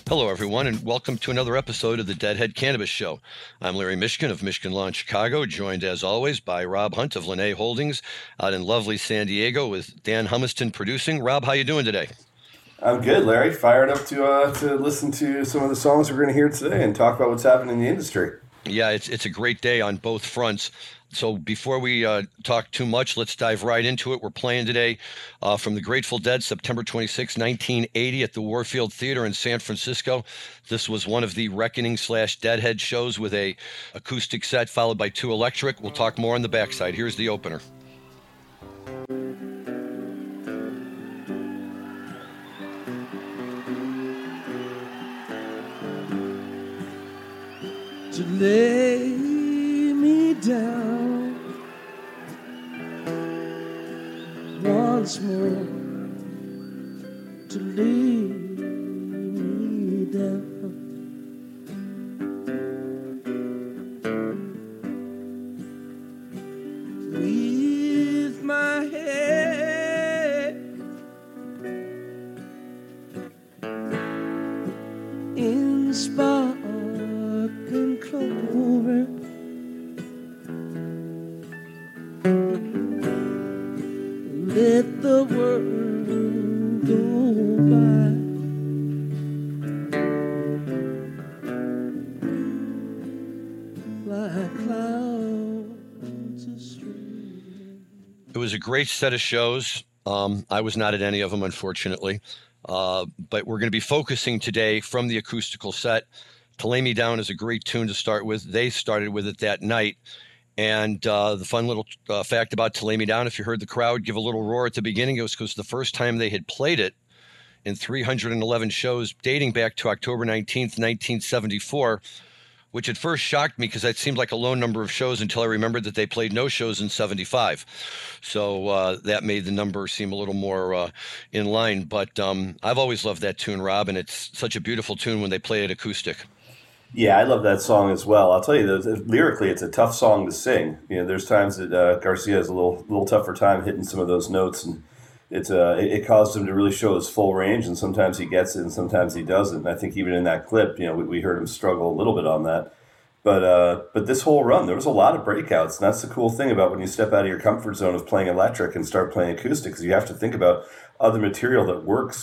Hello, everyone, and welcome to another episode of the Deadhead Cannabis Show. I'm Larry Mishkin of Mishkin Law in Chicago, joined as always by Rob Hunt of Linnae Holdings out in lovely San Diego with Dan Humiston producing. Rob, how you doing today? I'm good, Larry. Fired up to listen to some of the songs we're going to hear today and talk about what's happening in the industry. Yeah, it's a great day on both fronts. So before we talk too much, let's dive right into it. We're playing today from the Grateful Dead, September 26, 1980 at the Warfield Theater in San Francisco. This was one of the Reckoning/Deadhead shows with a acoustic set followed by two electric. We'll talk more on the backside. Here's the opener. To lay me down once more, to lay me down. With my head in sparkling clover, let the world go by. Like clouds astray. It was a great set of shows. I was not at any of them, unfortunately. But we're going to be focusing today from the acoustical set. To Lay Me Down is a great tune to start with. They started with it that night. And the fun little fact about To Lay Me Down, if you heard the crowd give a little roar at the beginning, it was because the first time they had played it in 311 shows dating back to October 19th, 1974, which at first shocked me because that seemed like a low number of shows until I remembered that they played no shows in 75. So that made the number seem a little more in line. But I've always loved that tune, Rob, and it's such a beautiful tune when they play it acoustic. Yeah, I love that song as well. I'll tell you, lyrically, it's a tough song to sing. You know, there's times that Garcia has a little tougher time hitting some of those notes, and it caused him to really show his full range. And sometimes he gets it, and sometimes he doesn't. And I think even in that clip, you know, we heard him struggle a little bit on that. But this whole run, there was a lot of breakouts, and that's the cool thing about when you step out of your comfort zone of playing electric and start playing acoustic, because you have to think about other material that works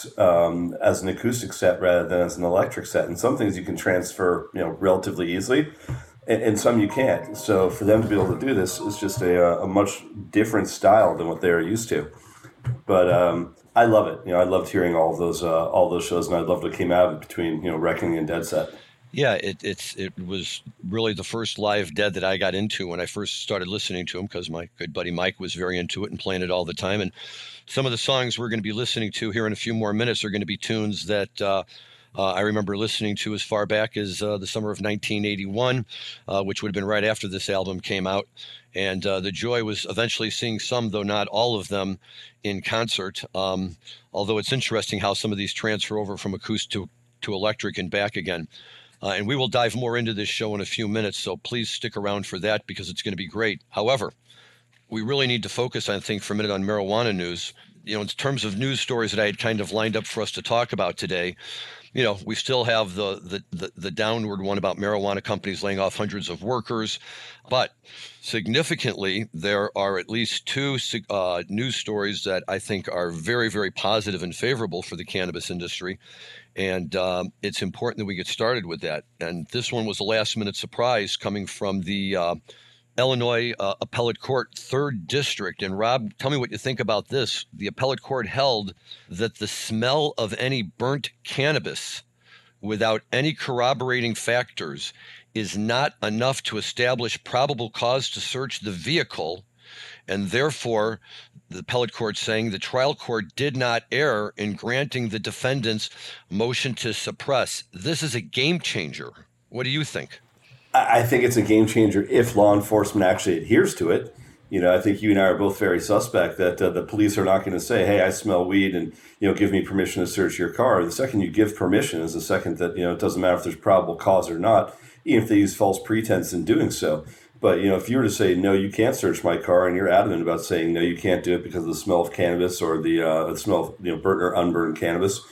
as an acoustic set rather than as an electric set. And some things you can transfer, you know, relatively easily, and some you can't. So for them to be able to do this is just a much different style than what they're used to. But I love it. You know, I loved hearing all those shows, and I loved what came out of it between, you know, Reckoning and Dead Set. Yeah, it was really the first live Dead that I got into when I first started listening to him, because my good buddy Mike was very into it and playing it all the time. And some of the songs we're going to be listening to here in a few more minutes are going to be tunes that I remember listening to as far back as the summer of 1981, which would have been right after this album came out. And the joy was eventually seeing some, though not all of them, in concert. Although it's interesting how some of these transfer over from acoustic to electric and back again. And we will dive more into this show in a few minutes, so please stick around for that because it's going to be great. However, we really need to focus, I think, for a minute on marijuana news. You know, in terms of news stories that I had kind of lined up for us to talk about today, you know, we still have the downward one about marijuana companies laying off hundreds of workers. But significantly, there are at least two news stories that I think are very, very positive and favorable for the cannabis industry. And it's important that we get started with that. And this one was a last-minute surprise coming from the Illinois Appellate Court 3rd District. And Rob, tell me what you think about this. The Appellate Court held that the smell of any burnt cannabis without any corroborating factors is not enough to establish probable cause to search the vehicle, and therefore the appellate court saying the trial court did not err in granting the defendant's motion to suppress. This is a game changer. What do you think? I think it's a game changer if law enforcement actually adheres to it. You know, I think you and I are both very suspect that the police are not going to say, hey, I smell weed and, you know, give me permission to search your car. The second you give permission is the second that, you know, it doesn't matter if there's probable cause or not, even if they use false pretense in doing so. But, you know, if you were to say, no, you can't search my car, and you're adamant about saying, no, you can't do it because of the smell of cannabis or the smell of, you know, burnt or unburned cannabis,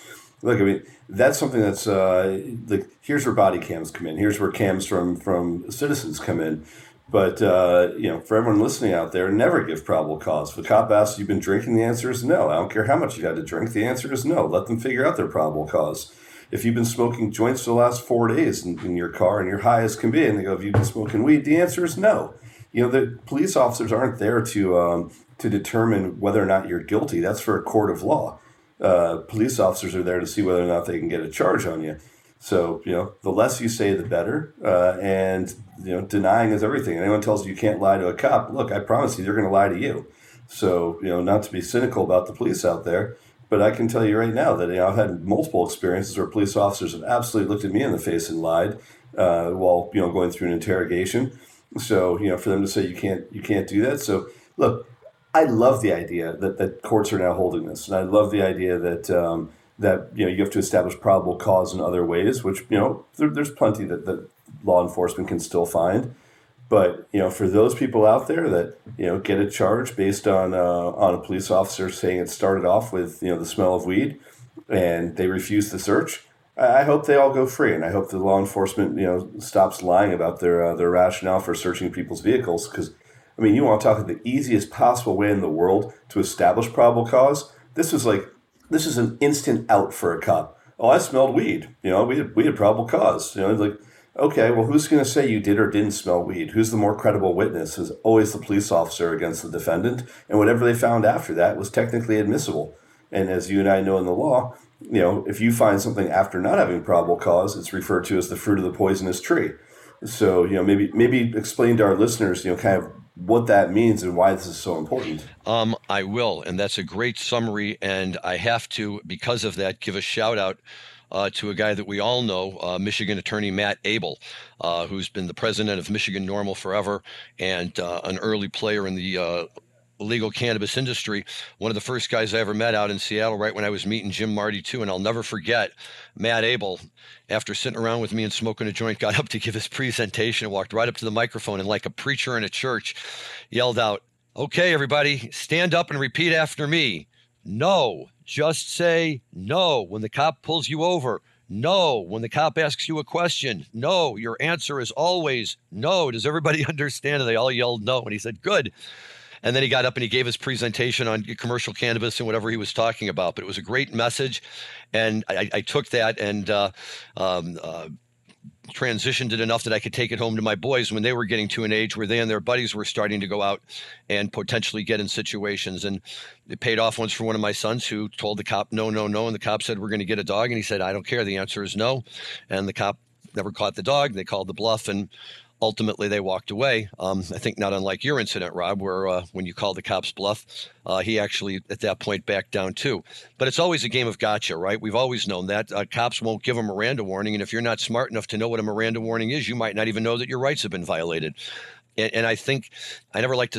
Look, I mean, that's something that's like, here's where body cams come in. Here's where cams from citizens come in. But for everyone listening out there, never give probable cause. If a cop asks, "You've been drinking?" The answer is no. I don't care how much you had to drink. The answer is no. Let them figure out their probable cause. If you've been smoking joints for the last 4 days in your car and you're high as can be, and they go, "Have you been smoking weed?" The answer is no. The police officers aren't there to determine whether or not you're guilty. That's for a court of law. Police officers are there to see whether or not they can get a charge on you. So, the less you say, the better. And denying is everything. Anyone tells you you can't lie to a cop, look, I promise you, they're going to lie to you. So, not to be cynical about the police out there, but I can tell you right now that I've had multiple experiences where police officers have absolutely looked at me in the face and lied while going through an interrogation. So, for them to say you can't do that. So, look, I love the idea that courts are now holding this, and I love the idea that you have to establish probable cause in other ways, which there's plenty that law enforcement can still find. But for those people out there that get a charge based on a police officer saying it started off with the smell of weed, and they refuse to search, I hope they all go free, and I hope the law enforcement stops lying about their rationale for searching people's vehicles. Because you want to talk about the easiest possible way in the world to establish probable cause. This is an instant out for a cop. Oh, I smelled weed. We had probable cause. Okay, well, who's going to say you did or didn't smell weed? Who's the more credible witness? Is always the police officer against the defendant, and whatever they found after that was technically admissible. And as you and I know in the law, if you find something after not having probable cause, it's referred to as the fruit of the poisonous tree. So, maybe explain to our listeners, kind of what that means and why this is so important. I will, and that's a great summary, and I have to, because of that, give a shout out to a guy that we all know, Michigan attorney Matt Abel, who's been the president of Michigan NORML forever and an early player in the legal cannabis industry. One of the first guys I ever met out in Seattle, right when I was meeting Jim Marty too. And I'll never forget Matt Abel, after sitting around with me and smoking a joint, got up to give his presentation and walked right up to the microphone and, like a preacher in a church, yelled out, "Okay, everybody, stand up and repeat after me. No, just say no when the cop pulls you over. No, when the cop asks you a question. No, your answer is always no. Does everybody understand?" And they all yelled no. And he said, "Good." And then he got up and he gave his presentation on commercial cannabis and whatever he was talking about. But it was a great message. And I took that and transitioned it enough that I could take it home to my boys when they were getting to an age where they and their buddies were starting to go out and potentially get in situations. And it paid off once for one of my sons who told the cop, no, no, no. And the cop said, "We're going to get a dog." And he said, "I don't care. The answer is no." And the cop never caught the dog. They called the bluff, and ultimately they walked away. I think not unlike your incident, Rob, where when you called the cops bluff, he actually at that point backed down too. But it's always a game of gotcha, right? We've always known that. Cops won't give a Miranda warning. And if you're not smart enough to know what a Miranda warning is, you might not even know that your rights have been violated. And I think I never like to,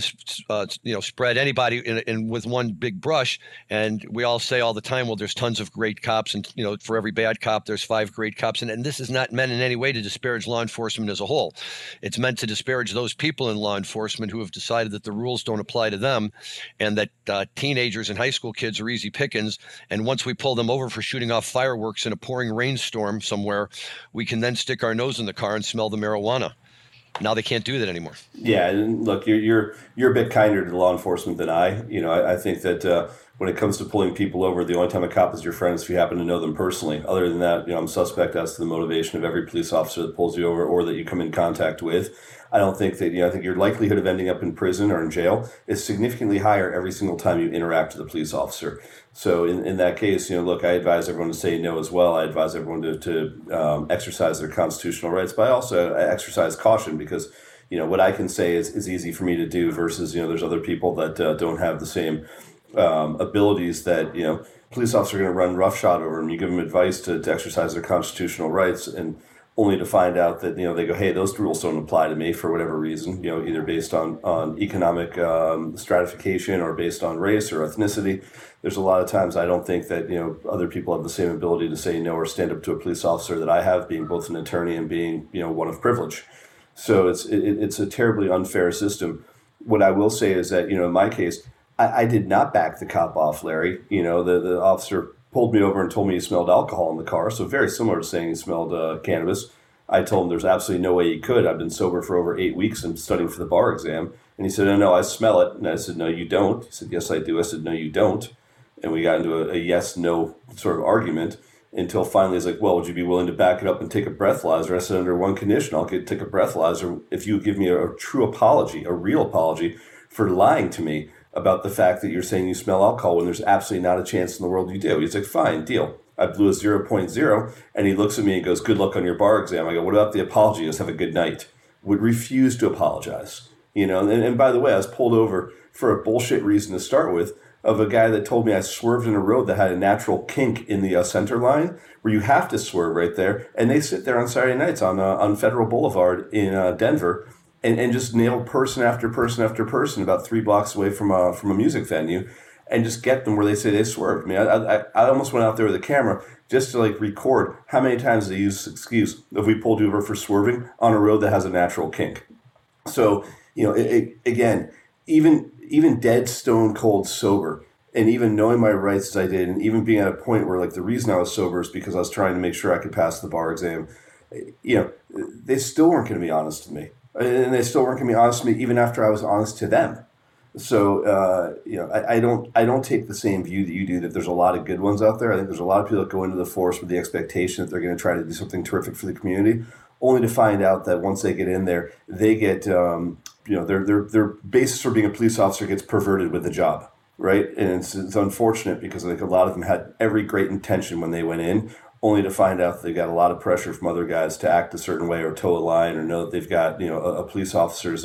spread anybody in with one big brush. And we all say all the time, well, there's tons of great cops, and for every bad cop, there's 5 great cops. And this is not meant in any way to disparage law enforcement as a whole. It's meant to disparage those people in law enforcement who have decided that the rules don't apply to them, and that teenagers and high school kids are easy pickings. And once we pull them over for shooting off fireworks in a pouring rainstorm somewhere, we can then stick our nose in the car and smell the marijuana. Now they can't do that anymore. Yeah, and look, you're a bit kinder to law enforcement than I. I think that when it comes to pulling people over, the only time a cop is your friend is if you happen to know them personally. Other than that, I'm suspect as to the motivation of every police officer that pulls you over or that you come in contact with. I don't think that, I think your likelihood of ending up in prison or in jail is significantly higher every single time you interact with a police officer. So in that case, look, I advise everyone to say no as well. I advise everyone to exercise their constitutional rights, but I also exercise caution because, what I can say is easy for me to do versus, there's other people that don't have the same abilities that, police officers are going to run roughshod over them. You give them advice to exercise their constitutional rights, and only to find out that, they go, hey, those rules don't apply to me for whatever reason, either based on economic stratification or based on race or ethnicity. There's a lot of times I don't think that, other people have the same ability to say no or stand up to a police officer that I have, being both an attorney and being, one of privilege. So it's a terribly unfair system. What I will say is that, in my case, I did not back the cop off, Larry. The officer pulled me over and told me he smelled alcohol in the car. So very similar to saying he smelled cannabis. I told him there's absolutely no way he could. I've been sober for over 8 weeks and studying for the bar exam. And he said, no, I smell it. And I said, no, you don't. He said, yes, I do. I said, no, you don't. And we got into a yes-no sort of argument until finally he's like, well, would you be willing to back it up and take a breathalyzer? I said, under one condition, I'll take a breathalyzer if you give me a true apology, a real apology for lying to me about the fact that you're saying you smell alcohol when there's absolutely not a chance in the world you do. He's like, fine, deal. I blew a 0.0, and he looks at me and goes, good luck on your bar exam. I go, what about the apology? Just have a good night. Would refuse to apologize. And by the way, I was pulled over for a bullshit reason to start with, of a guy that told me I swerved in a road that had a natural kink in the center line where you have to swerve right there. And they sit there on Saturday nights on Federal Boulevard in Denver and just nail person after person after person about 3 blocks away from a music venue and just get them where they say they swerved. I mean, I almost went out there with a camera just to record how many times they use this excuse if we pulled you over for swerving on a road that has a natural kink. So, again, even dead stone cold sober, and even knowing my rights as I did, and even being at a point where the reason I was sober is because I was trying to make sure I could pass the bar exam, they still weren't going to be honest to me, and they still weren't going to be honest to me even after I was honest to them. So I don't take the same view that you do, that there's a lot of good ones out there. I think there's a lot of people that go into the force with the expectation that they're going to try to do something terrific for the community, only to find out that once they get in there, they get their basis for being a police officer gets perverted with the job, right? And it's unfortunate because I think a lot of them had every great intention when they went in, only to find out that they got a lot of pressure from other guys to act a certain way or toe a line, or know that they've got a police officers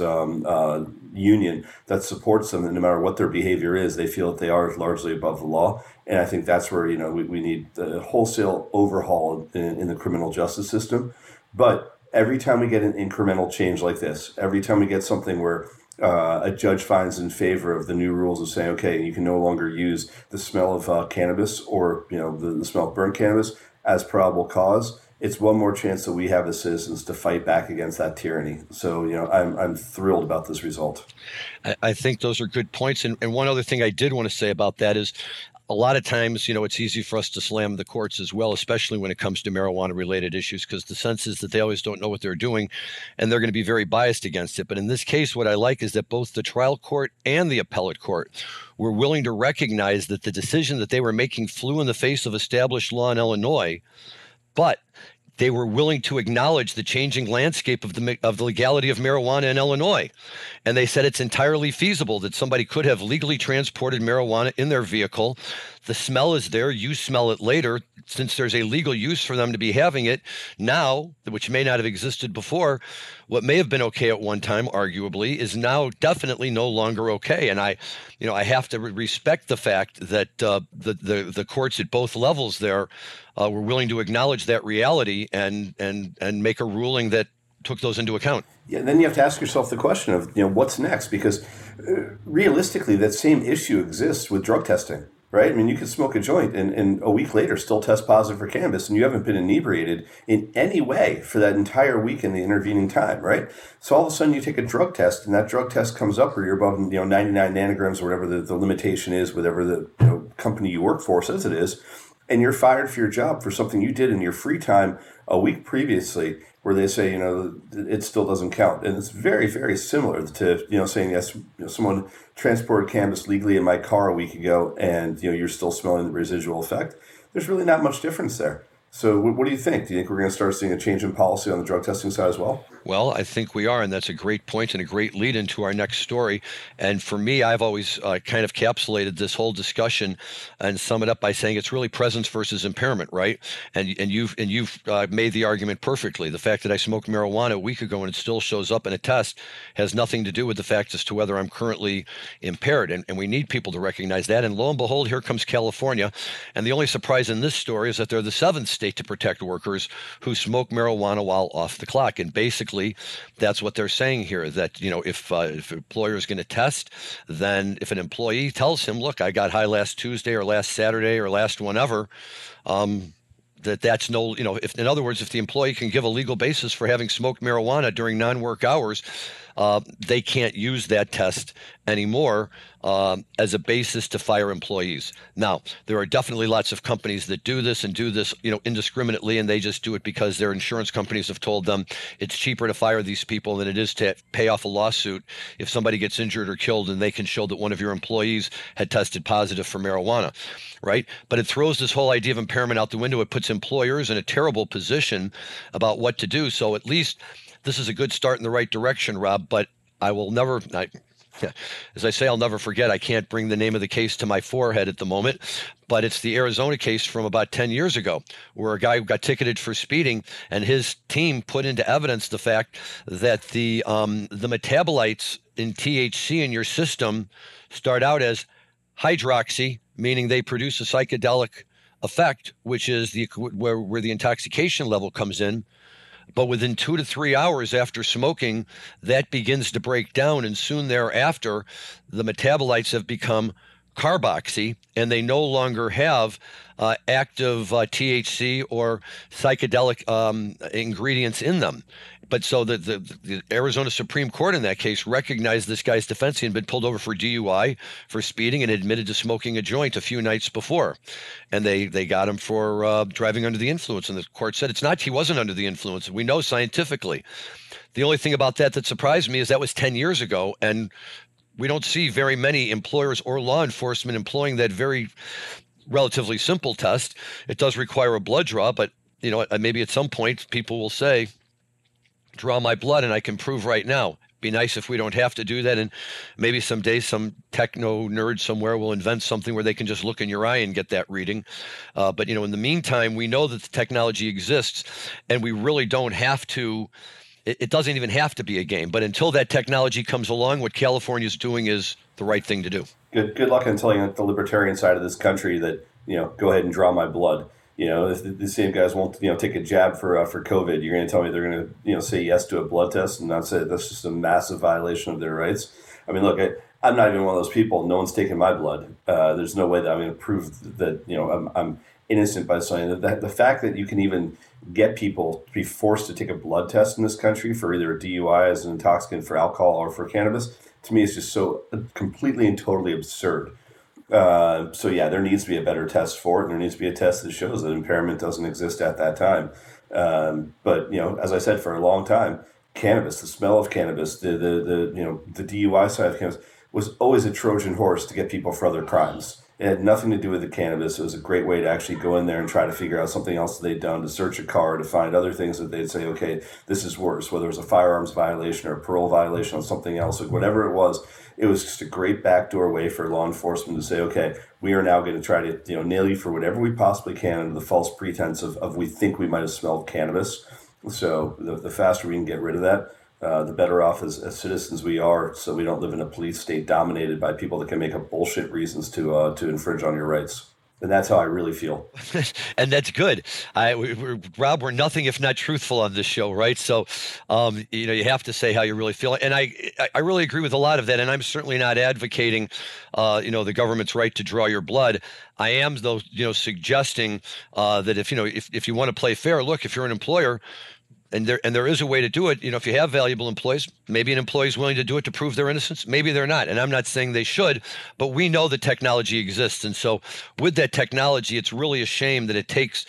union that supports them, and no matter what their behavior is, they feel that they are largely above the law. And I think that's where we need the wholesale overhaul in the criminal justice system. But every time we get an incremental change like this, every time we get something where a judge finds in favor of the new rules of saying, okay, you can no longer use the smell of cannabis or the smell of burnt cannabis as probable cause, it's one more chance that we have as citizens to fight back against that tyranny. So, I'm thrilled about this result. I think those are good points. And one other thing I did want to say about that is, a lot of times, it's easy for us to slam the courts as well, especially when it comes to marijuana-related issues, because the sense is that they always don't know what they're doing, and they're going to be very biased against it. But in this case, what I like is that both the trial court and the appellate court were willing to recognize that the decision that they were making flew in the face of established law in Illinois, but they were willing to acknowledge the changing landscape of the legality of marijuana in Illinois. And they said it's entirely feasible that somebody could have legally transported marijuana in their vehicle. The smell is there. You smell it later. Since there's a legal use for them to be having it now, which may not have existed before, what may have been okay at one time, arguably, is now definitely no longer okay. And I have to respect the fact that the courts at both levels there were willing to acknowledge that reality and make a ruling that took those into account. Yeah, and then you have to ask yourself the question of what's next, because realistically, that same issue exists with drug testing. Right? I mean, you could smoke a joint and a week later still test positive for cannabis, and you haven't been inebriated in any way for that entire week in the intervening time, right? So all of a sudden you take a drug test, and that drug test comes up where you're above 99 nanograms or whatever the limitation is, whatever the company you work for says it is, and you're fired for your job for something you did in your free time a week previously, where they say, it still doesn't count. And it's very, very similar to, saying, yes, someone transported cannabis legally in my car a week ago, and, you're still smelling the residual effect. There's really not much difference there. So what do you think? Do you think we're going to start seeing a change in policy on the drug testing side as well? Well, I think we are, and that's a great point and a great lead into our next story. And for me, I've always kind of capsulated this whole discussion and sum it up by saying it's really presence versus impairment, right? And you've made the argument perfectly. The fact that I smoked marijuana a week ago and it still shows up in a test has nothing to do with the fact as to whether I'm currently impaired. And we need people to recognize that. And lo and behold, here comes California. And the only surprise in this story is that they're the 7th state to protect workers who smoke marijuana while off the clock. And basically, that's what they're saying here, that, if an employer is going to test, then if an employee tells him, look, I got high last Tuesday or last Saturday or last whenever, that's no, if in other words, if the employee can give a legal basis for having smoked marijuana during non-work hours, they can't use that test anymore as a basis to fire employees. Now, there are definitely lots of companies that do this indiscriminately, and they just do it because their insurance companies have told them it's cheaper to fire these people than it is to pay off a lawsuit if somebody gets injured or killed and they can show that one of your employees had tested positive for marijuana, right? But it throws this whole idea of impairment out the window. It puts employers in a terrible position about what to do. So at least this is a good start in the right direction, Rob, but I will never, as I say, I'll never forget. I can't bring the name of the case to my forehead at the moment, but it's the Arizona case from about 10 years ago where a guy got ticketed for speeding and his team put into evidence the fact that the metabolites in THC in your system start out as hydroxy, meaning they produce a psychedelic effect, which is where the intoxication level comes in. But within 2 to 3 hours after smoking, that begins to break down. And soon thereafter, the metabolites have become carboxy, and they no longer have active THC or psychedelic ingredients in them. But so the Arizona Supreme Court in that case recognized this guy's defense. He had been pulled over for DUI for speeding and admitted to smoking a joint a few nights before. And they got him for driving under the influence. And the court said he wasn't under the influence. We know scientifically. The only thing about that surprised me is that was 10 years ago. And we don't see very many employers or law enforcement employing that very relatively simple test. It does require a blood draw, but maybe at some point people will say, draw my blood and I can prove right now. Be nice if we don't have to do that. And maybe someday some techno nerd somewhere will invent something where they can just look in your eye and get that reading. But in the meantime, we know that the technology exists and we really don't have to. It doesn't even have to be a game. But until that technology comes along, what California is doing is the right thing to do. Good luck in telling the libertarian side of this country that, go ahead and draw my blood. If the same guys won't, take a jab for COVID, you're going to tell me they're going to, say yes to a blood test and not say that's just a massive violation of their rights. I mean, look, I'm not even one of those people. No one's taking my blood. There's no way that I'm going to prove that, I'm innocent by saying that. The fact that you can even get people to be forced to take a blood test in this country for either a DUI as an intoxicant for alcohol or for cannabis, to me is just so completely and totally absurd. So yeah, there needs to be a better test for it, and there needs to be a test that shows that impairment doesn't exist at that time. But as I said, for a long time, cannabis, the smell of cannabis, the DUI side of cannabis was always a Trojan horse to get people for other crimes. It had nothing to do with the cannabis. It was a great way to actually go in there and try to figure out something else that they'd done, to search a car, to find other things that they'd say, okay, this is worse, whether it was a firearms violation or a parole violation or something else, or whatever it was just a great backdoor way for law enforcement to say, okay, we are now going to try to nail you for whatever we possibly can under the false pretense of we think we might have smelled cannabis. So the faster we can get rid of that, the better off as citizens we are, so we don't live in a police state dominated by people that can make up bullshit reasons to infringe on your rights. And that's how I really feel. And that's good. Rob, we're nothing if not truthful on this show, right? So, you have to say how you really feel. And I really agree with a lot of that. And I'm certainly not advocating, the government's right to draw your blood. I am, though, suggesting that if you want to play fair, look, if you're an employer, and there is a way to do it. If you have valuable employees, maybe an employee is willing to do it to prove their innocence. Maybe they're not. And I'm not saying they should, but we know the technology exists. And so with that technology, it's really a shame that it takes,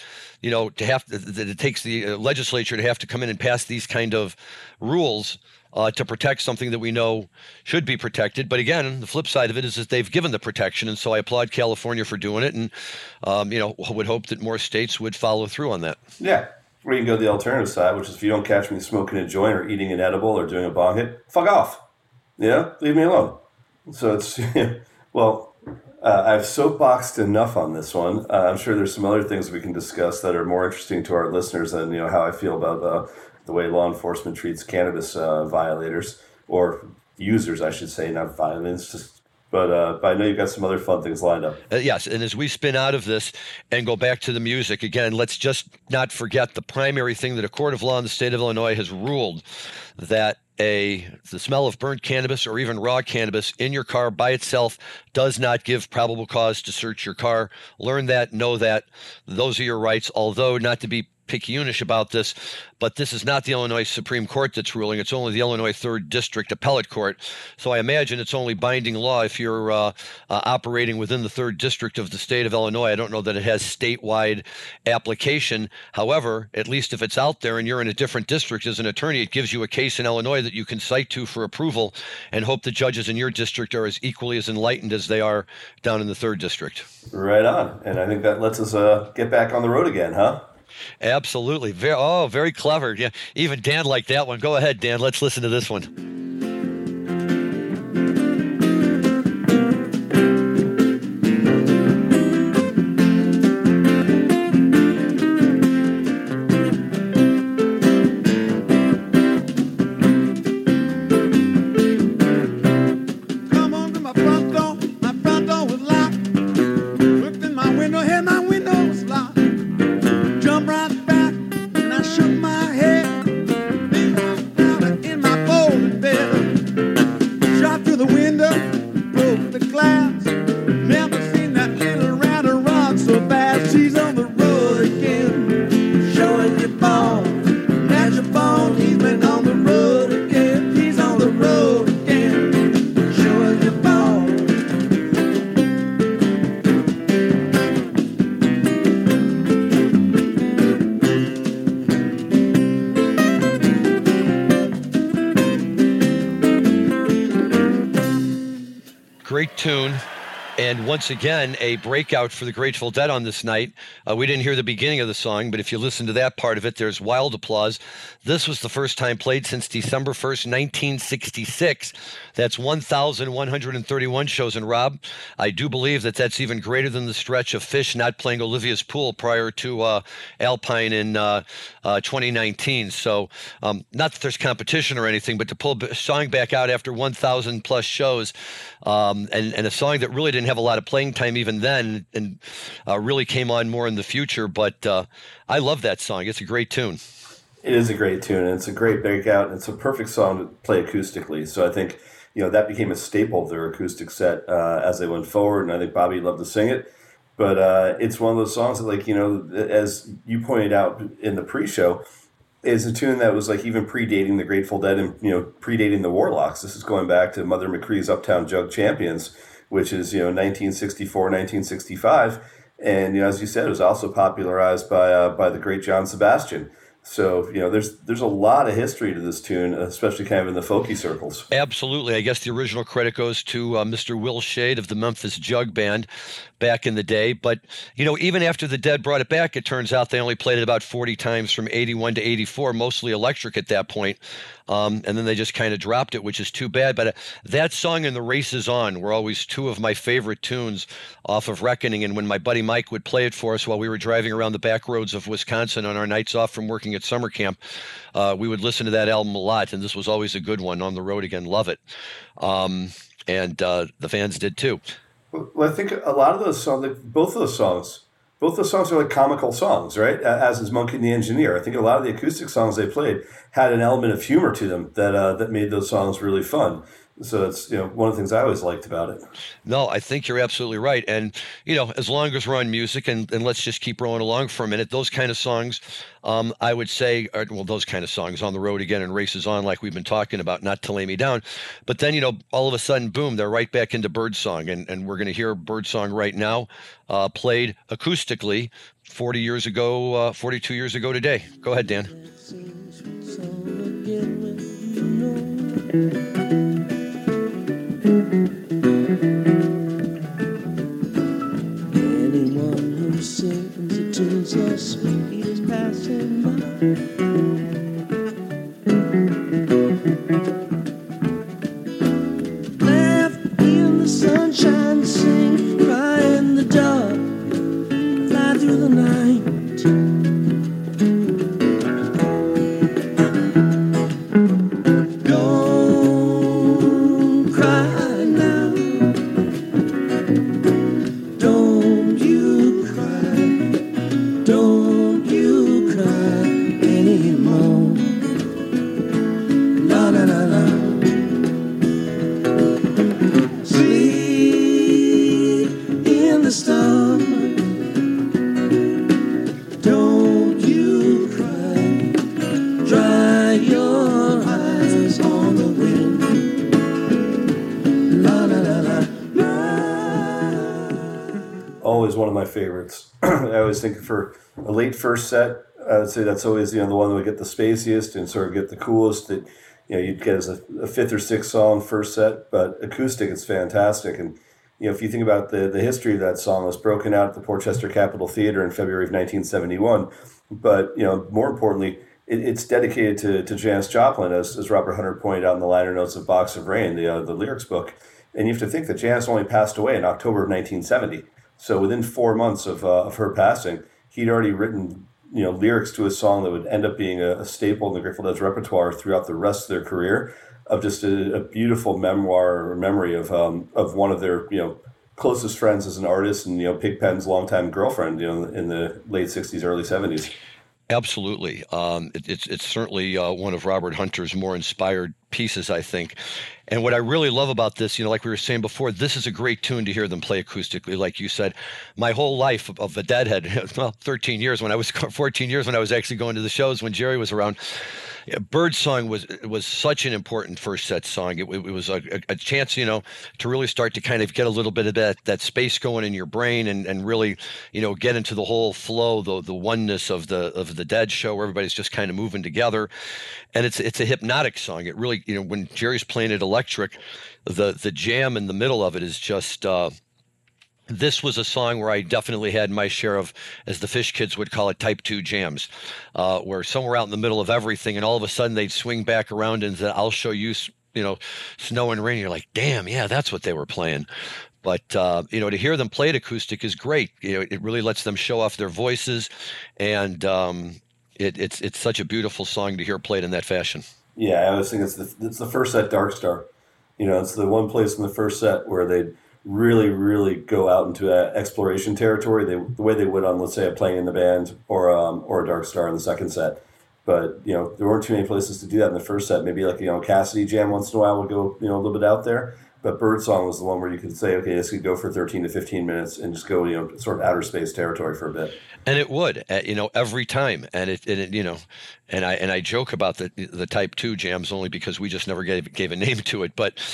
the legislature to have to come in and pass these kind of rules to protect something that we know should be protected. But again, the flip side of it is that they've given the protection. And so I applaud California for doing it. And, would hope that more states would follow through on that. Yeah. Or you can go the alternative side, which is if you don't catch me smoking a joint or eating an edible or doing a bong hit, fuck off. Leave me alone. So it's, I've soapboxed enough on this one. I'm sure there's some other things we can discuss that are more interesting to our listeners than, how I feel about the way law enforcement treats cannabis violators, or users, I should say, not violence, But I know you've got some other fun things lined up. Yes, and as we spin out of this and go back to the music, again, let's just not forget the primary thing that a court of law in the state of Illinois has ruled, that the smell of burnt cannabis or even raw cannabis in your car by itself does not give probable cause to search your car. Learn that, know that. Those are your rights, although not to be picayunish about this, but this is not the Illinois Supreme Court that's ruling. It's only the Illinois 3rd District Appellate Court. So I imagine it's only binding law if you're operating within the 3rd District of the state of Illinois. I don't know that it has statewide application. However, at least if it's out there and you're in a different district as an attorney, it gives you a case in Illinois that you can cite to for approval and hope the judges in your district are as equally as enlightened as they are down in the 3rd District. Right on. And I think that lets us get back on the road again, huh? Absolutely. Very clever. Yeah, even Dan liked that one. Go ahead, Dan. Let's listen to this one. Great tune. And once again, a breakout for the Grateful Dead on this night. We didn't hear the beginning of the song, but if you listen to that part of it, there's wild applause. This was the first time played since December 1st, 1966. That's 1,131 shows. And Rob, I do believe that that's even greater than the stretch of Phish not playing Olivia's Pool prior to Alpine in 2019. So not that there's competition or anything, but to pull a song back out after 1,000 plus shows and a song that really didn't have a lot of playing time even then and really came on more in the future. But I love that song. It's a great tune. It is a great tune, and it's a great breakout, and it's a perfect song to play acoustically. So I think, that became a staple of their acoustic set as they went forward, and I think Bobby loved to sing it. But it's one of those songs that, as you pointed out in the pre-show, is a tune that was even predating the Grateful Dead and, predating the Warlocks. This is going back to Mother McCree's Uptown Jug Champions, which is, 1964, 1965. And, as you said, it was also popularized by the great John Sebastian. So, there's a lot of history to this tune, especially kind of in the folky circles. Absolutely. I guess the original credit goes to Mr. Will Shade of the Memphis Jug Band back in the day. But, even after the Dead brought it back, it turns out they only played it about 40 times from 81 to 84, mostly electric at that point. And then they just kind of dropped it, which is too bad. But that song and The Race Is On were always two of my favorite tunes off of Reckoning. And when my buddy Mike would play it for us while we were driving around the back roads of Wisconsin on our nights off from working at summer camp, we would listen to that album a lot. And this was always a good one. On the Road Again, love it. And the fans did too. Well, I think a lot of those songs, both those songs are comical songs, right? As is Monkey and the Engineer. I think a lot of the acoustic songs they played had an element of humor to them that made those songs really fun. So it's one of the things I always liked about it. No, I think you're absolutely right. And as long as we're on music, and let's just keep rolling along for a minute, those kind of songs, I would say, those kind of songs, On the Road Again and Races On, like we've been talking about, Not to Lay Me Down. But then all of a sudden, boom, they're right back into Birdsong, and we're going to hear Birdsong right now, played acoustically 42 years ago today. Go ahead, Dan. Anyone who sings a tune so sweet is passing by. Laugh in the sunshine, sing, cry in the dark, fly through the night. Don't you cry anymore. one of my favorites. I always think for a late first set, I would say that's always the one that would get the spaciest and sort of get the coolest. That you'd get as a fifth or sixth song first set, but acoustic is fantastic. And if you think about the history of that song, it was broken out at the Portchester Capitol Theater in February of 1971. But more importantly, it's dedicated to Janis Joplin, as Robert Hunter pointed out in the liner notes of Box of Rain, the lyrics book. And you have to think that Janis only passed away in October of 1970. So within 4 months of her passing, he'd already written lyrics to a song that would end up being a staple in the Grateful Dead's repertoire throughout the rest of their career, of just a beautiful memoir or memory of one of their closest friends as an artist, and Pigpen's longtime girlfriend in the late 60s, early 70s. Absolutely. It's certainly one of Robert Hunter's more inspired pieces, I think. And what I really love about this, like we were saying before, this is a great tune to hear them play acoustically. Like you said, my whole life of the Deadhead, well, 14 years when I was 14 years when I was actually going to the shows when Jerry was around. Birdsong was such an important first set song. It was a chance, to really start to kind of get a little bit of that space going in your brain and really, get into the whole flow, the oneness of the Dead show where everybody's just kind of moving together. And it's a hypnotic song. It really, when Jerry's playing it electric, the jam in the middle of it is just this was a song where I definitely had my share of, as the Fish Kids would call it, type 2 jams, where somewhere out in the middle of everything, and all of a sudden they'd swing back around and say, I'll show you, Snow and Rain. You're like, damn, yeah, that's what they were playing. But, to hear them play it acoustic is great. It really lets them show off their voices, and it's such a beautiful song to hear played in that fashion. Yeah, I always think it's the first set Dark Star. It's the one place in the first set where they really, really go out into that exploration territory, the way they would on, let's say, a Playing in the Band or a Dark Star in the second set. But, there weren't too many places to do that in the first set. Maybe like, Cassidy Jam once in a while would go, a little bit out there. But Birdsong was the one where you could say, okay, this could go for 13 to 15 minutes and just go, sort of outer space territory for a bit. And it would, every time. And it and I joke about the type 2 jams only because we just never gave a name to it. But,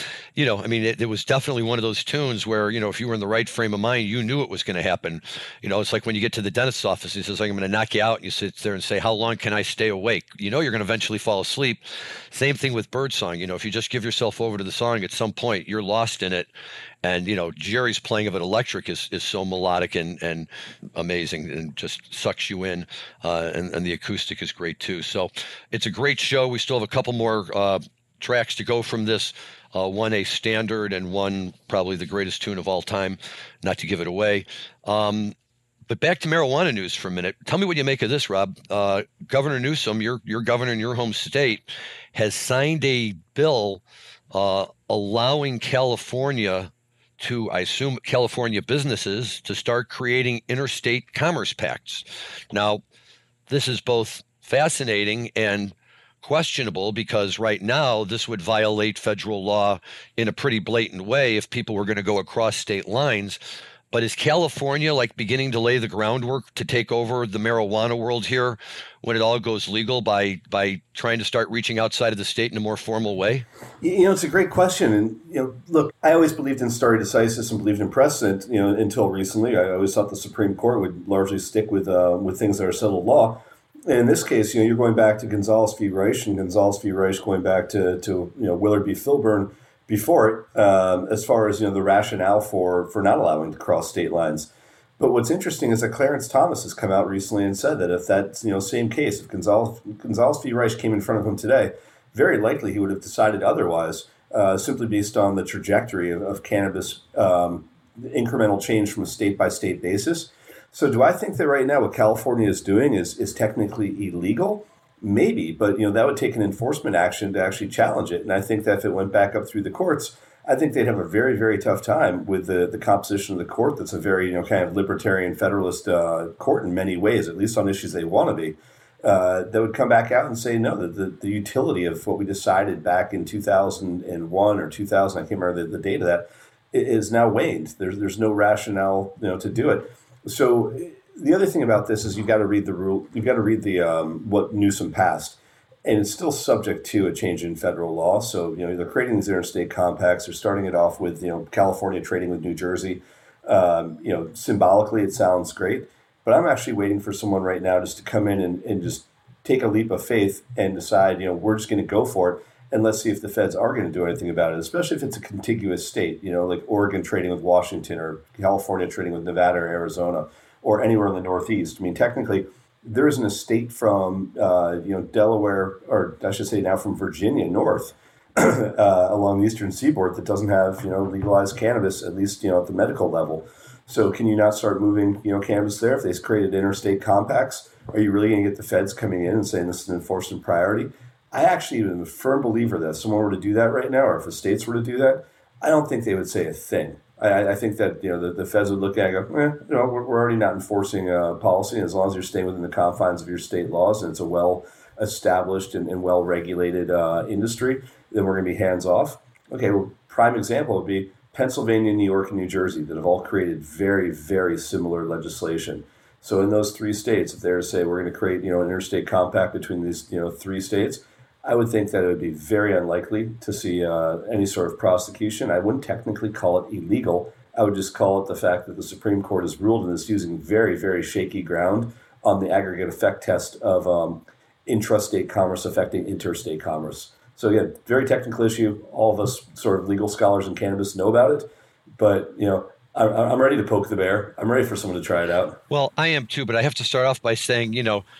it was definitely one of those tunes where, if you were in the right frame of mind, you knew it was going to happen. It's like when you get to the dentist's office, he says, I'm going to knock you out. And you sit there and say, how long can I stay awake? You're going to eventually fall asleep. Same thing with Birdsong. If you just give yourself over to the song, at some point you're lost in it. And, Jerry's playing of it electric is so melodic and amazing and just sucks you in. And the acoustic is great too. So it's a great show. We still have a couple more tracks to go from this. One a standard and one probably the greatest tune of all time, not to give it away. But back to marijuana news for a minute. Tell me what you make of this, Rob. Governor Newsom, your governor in your home state, has signed a bill allowing California to, I assume, California businesses to start creating interstate commerce pacts. Now, this is both fascinating and questionable because right now this would violate federal law in a pretty blatant way if people were going to go across state lines. But is California beginning to lay the groundwork to take over the marijuana world here when it all goes legal by trying to start reaching outside of the state in a more formal way? It's a great question. And, look, I always believed in stare decisis and believed in precedent, until recently. I always thought the Supreme Court would largely stick with things that are settled law. And in this case, you're going back to Gonzales v. Reich, and Gonzales v. Reich going back to Willard v. Filburn before it, as far as the rationale for not allowing to cross state lines. But what's interesting is that Clarence Thomas has come out recently and said that if that same case, if Gonzales v. Reich came in front of him today, very likely he would have decided otherwise, simply based on the trajectory of cannabis incremental change from a state by state basis. So do I think that right now what California is doing is technically illegal? Maybe, but that would take an enforcement action to actually challenge it. And I think that if it went back up through the courts, I think they'd have a very, very tough time with the composition of the court. That's a very kind of libertarian federalist court in many ways, at least on issues they want to be. That would come back out and say no. The utility of what we decided back in 2001 or 2000, I can't remember the date of that, is now waned. There's no rationale to do it. So the other thing about this is you've got to read the rule. You've got to read the what Newsom passed, and it's still subject to a change in federal law. So they're creating these interstate compacts. They're starting it off with California trading with New Jersey. Symbolically, it sounds great, but I'm actually waiting for someone right now just to come in and just take a leap of faith and decide, we're just going to go for it. And let's see if the feds are going to do anything about it, especially if it's a contiguous state, like Oregon trading with Washington or California trading with Nevada or Arizona or anywhere in the Northeast. I mean, technically, there isn't a state from, Delaware, or I should say now from Virginia north along the eastern seaboard that doesn't have, legalized cannabis, at least, at the medical level. So can you not start moving, cannabis there if they created interstate compacts? Are you really going to get the feds coming in and saying this is an enforcement priority? I actually am a firm believer that if someone were to do that right now, or if the states were to do that, I don't think they would say a thing. I think that the feds would look at it and go, we're already not enforcing policy, and as long as you're staying within the confines of your state laws and it's a well-established and well-regulated industry, then we're going to be hands-off. Okay, well, prime example would be Pennsylvania, New York, and New Jersey that have all created very, very similar legislation. So in those three states, if they were to say we're going to create, an interstate compact between these, three states, I would think that it would be very unlikely to see any sort of prosecution. I wouldn't technically call it illegal. I would just call it the fact that the Supreme Court has ruled and is using very, very shaky ground on the aggregate effect test of intrastate commerce affecting interstate commerce. So again, very technical issue. All of us sort of legal scholars in cannabis know about it, but I'm ready to poke the bear. I'm ready for someone to try it out. Well, I am too, but I have to start off by saying,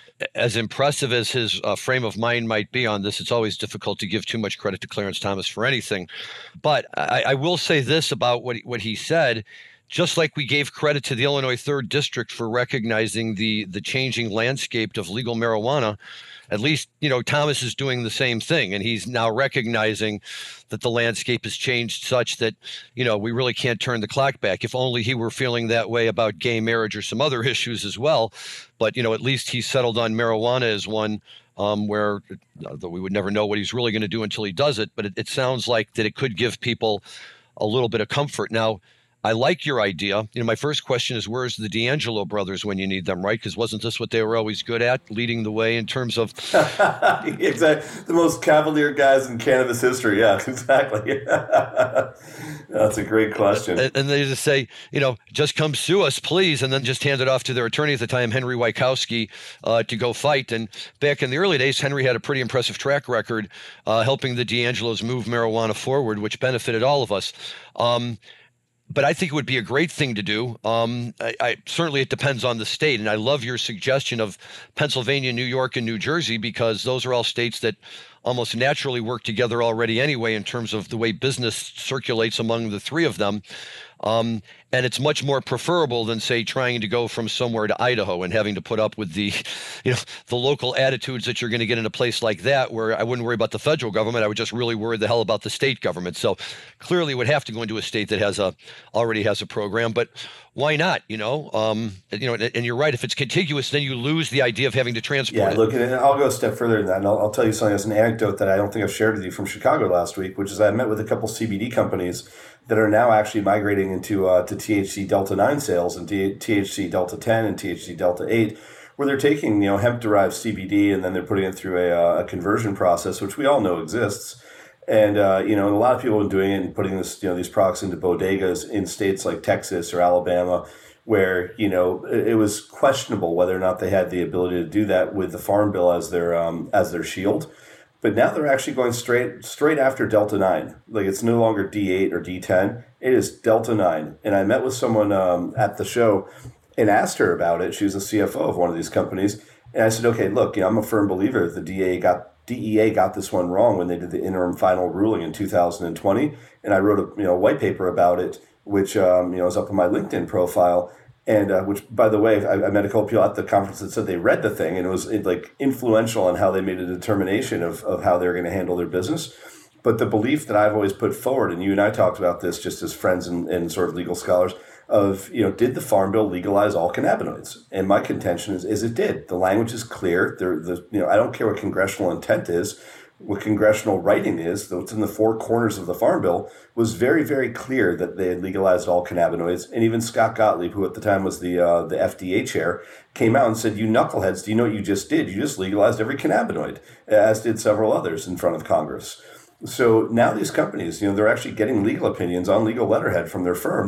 as impressive as his frame of mind might be on this, it's always difficult to give too much credit to Clarence Thomas for anything. But I will say this about what he said. Just like we gave credit to the Illinois 3rd District for recognizing the changing landscape of legal marijuana, at least, Thomas is doing the same thing. And he's now recognizing that the landscape has changed such that, we really can't turn the clock back. If only he were feeling that way about gay marriage or some other issues as well. But, at least he settled on marijuana as one where though we would never know what he's really going to do until he does it. But it sounds like that it could give people a little bit of comfort. Now, I like your idea. My first question is, where's the D'Angelo brothers when you need them, right? Because wasn't this what they were always good at, leading the way in terms of... Exactly. The most cavalier guys in cannabis history. Yeah, exactly. That's a great question. And they just say, just come sue us, please, and then just hand it off to their attorney at the time, Henry Wykowski, to go fight. And back in the early days, Henry had a pretty impressive track record helping the D'Angelos move marijuana forward, which benefited all of us. But I think it would be a great thing to do. Certainly it depends on the state. And I love your suggestion of Pennsylvania, New York, and New Jersey, because those are all states that almost naturally work together already anyway in terms of the way business circulates among the three of them. And it's much more preferable than, say, trying to go from somewhere to Idaho and having to put up with the local attitudes that you're going to get in a place like that, where I wouldn't worry about the federal government. I would just really worry the hell about the state government. So clearly would have to go into a state that already has a program, but why not? And you're right. If it's contiguous, then you lose the idea of having to transport it. Look, and I'll go a step further than that. And I'll tell you something as an anecdote that I don't think I've shared with you from Chicago last week, which is I met with a couple CBD companies that are now actually migrating into to THC Delta 9 sales and THC Delta 10 and THC Delta 8, where they're taking hemp-derived CBD and then they're putting it through a conversion process, which we all know exists. And and a lot of people are doing it and putting these products into bodegas in states like Texas or Alabama, where it was questionable whether or not they had the ability to do that with the Farm Bill as their shield. But now they're actually going straight after Delta 9. Like, it's no longer D8 or D10. It is Delta 9. And I met with someone at the show and asked her about it. She was a CFO of one of these companies. And I said, okay, look, I'm a firm believer that the DEA got this one wrong when they did the interim final ruling in 2020. And I wrote a white paper about it, which is up on my LinkedIn profile. And which, by the way, I met a couple people at the conference that said they read the thing, and it was influential on how they made a determination of how they're going to handle their business. But the belief that I've always put forward, and you and I talked about this just as friends and sort of legal scholars, of did the Farm Bill legalize all cannabinoids? And my contention is it did. The language is clear. I don't care what congressional intent is. What congressional writing is, though it's in the four corners of the Farm Bill, was very, very clear that they had legalized all cannabinoids. And even Scott Gottlieb, who at the time was the FDA chair, came out and said, you knuckleheads, do you know what you just did? You just legalized every cannabinoid, as did several others in front of Congress. So now these companies, they're actually getting legal opinions on legal letterhead from their firms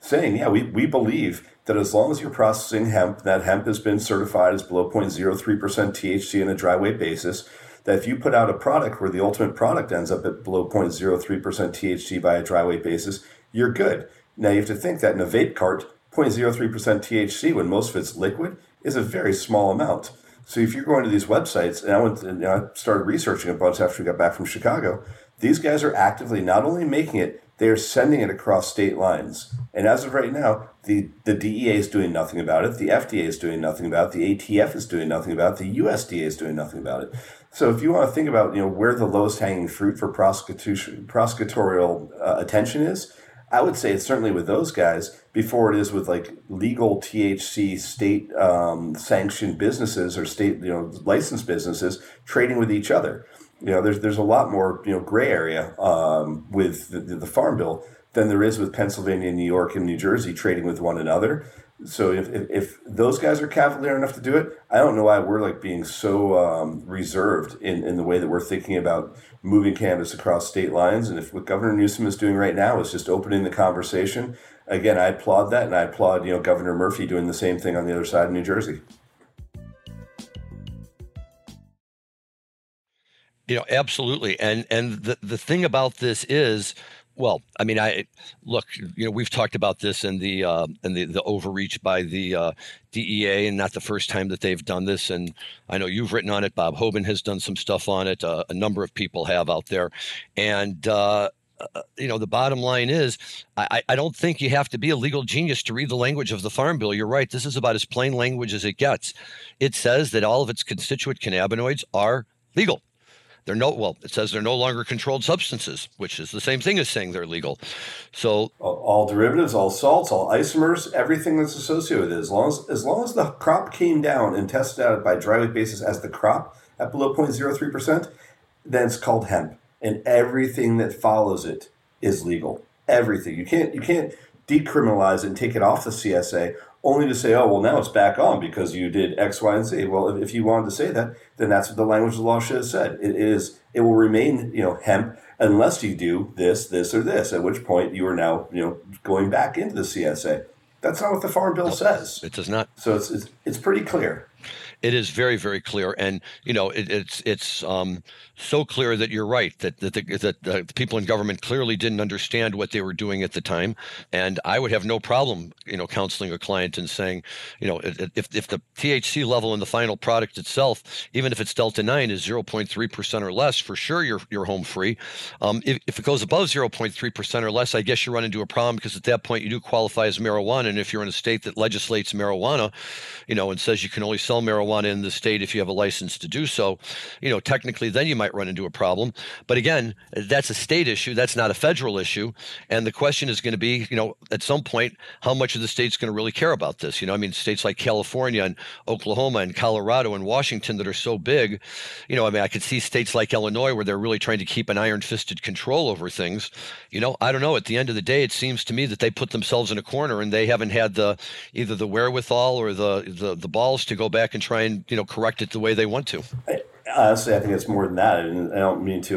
saying, yeah, we believe that as long as you're processing hemp, that hemp has been certified as below 0.03% THC on a dry weight basis, that if you put out a product where the ultimate product ends up at below 0.03% THC by a dry weight basis, you're good. Now you have to think that in a vape cart, 0.03% THC, when most of it's liquid, is a very small amount. So if you're going to these websites, and I started researching a bunch after we got back from Chicago, these guys are actively not only making it, they are sending it across state lines. And as of right now, the DEA is doing nothing about it. The FDA is doing nothing about it. The ATF is doing nothing about it. The USDA is doing nothing about it. So if you want to think about where the lowest hanging fruit for prosecutorial attention is, I would say it's certainly with those guys before it is with like legal THC state sanctioned businesses or state licensed businesses trading with each other. There's a lot more gray area with the Farm Bill than there is with Pennsylvania, New York, and New Jersey trading with one another. So if those guys are cavalier enough to do it, I don't know why we're like being so reserved in the way that we're thinking about moving cannabis across state lines. And if what Governor Newsom is doing right now is just opening the conversation, again, I applaud that, and I applaud Governor Murphy doing the same thing on the other side of New Jersey. Absolutely. And the thing about this is, well, I mean, we've talked about this and the overreach by the DEA, and not the first time that they've done this. And I know you've written on it. Bob Hoban has done some stuff on it. A number of people have out there. And, the bottom line is, I don't think you have to be a legal genius to read the language of the Farm Bill. You're right. This is about as plain language as it gets. It says that all of its constituent cannabinoids are legal. It says they're no longer controlled substances, which is the same thing as saying they're legal. So all derivatives, all salts, all isomers, everything that's associated with it, as long as the crop came down and tested out by dry weight basis as the crop at below 0.03%, then it's called hemp, and everything that follows it is legal. Everything. You can't decriminalize it and take it off the CSA only to say, oh, well, now it's back on because you did X, Y, and Z. Well, if you wanted to say that, then that's what the language of the law should have said. It will remain, hemp unless you do this, or this, at which point you are now, going back into the CSA. That's not what the Farm Bill says. It does not. So it's pretty clear. It is very, very clear, and it's so clear that you're right that the people in government clearly didn't understand what they were doing at the time. And I would have no problem, counseling a client and saying, if the THC level in the final product itself, even if it's Delta 9, is 0.3% or less, for sure you're home free. If it goes above 0.3% or less, I guess you run into a problem, because at that point you do qualify as marijuana. And if you're in a state that legislates marijuana, and says you can only sell marijuana in the state if you have a license to do so, technically then you might run into a problem. But again, that's a state issue. That's not a federal issue. And the question is going to be, at some point, how much of the state's going to really care about this? States like California and Oklahoma and Colorado and Washington that are so big, I could see states like Illinois where they're really trying to keep an iron-fisted control over things. I don't know. At the end of the day, it seems to me that they put themselves in a corner, and they haven't had either the wherewithal or the balls to go back and try and correct it the way they want to. Honestly, I think it's more than that, and I don't mean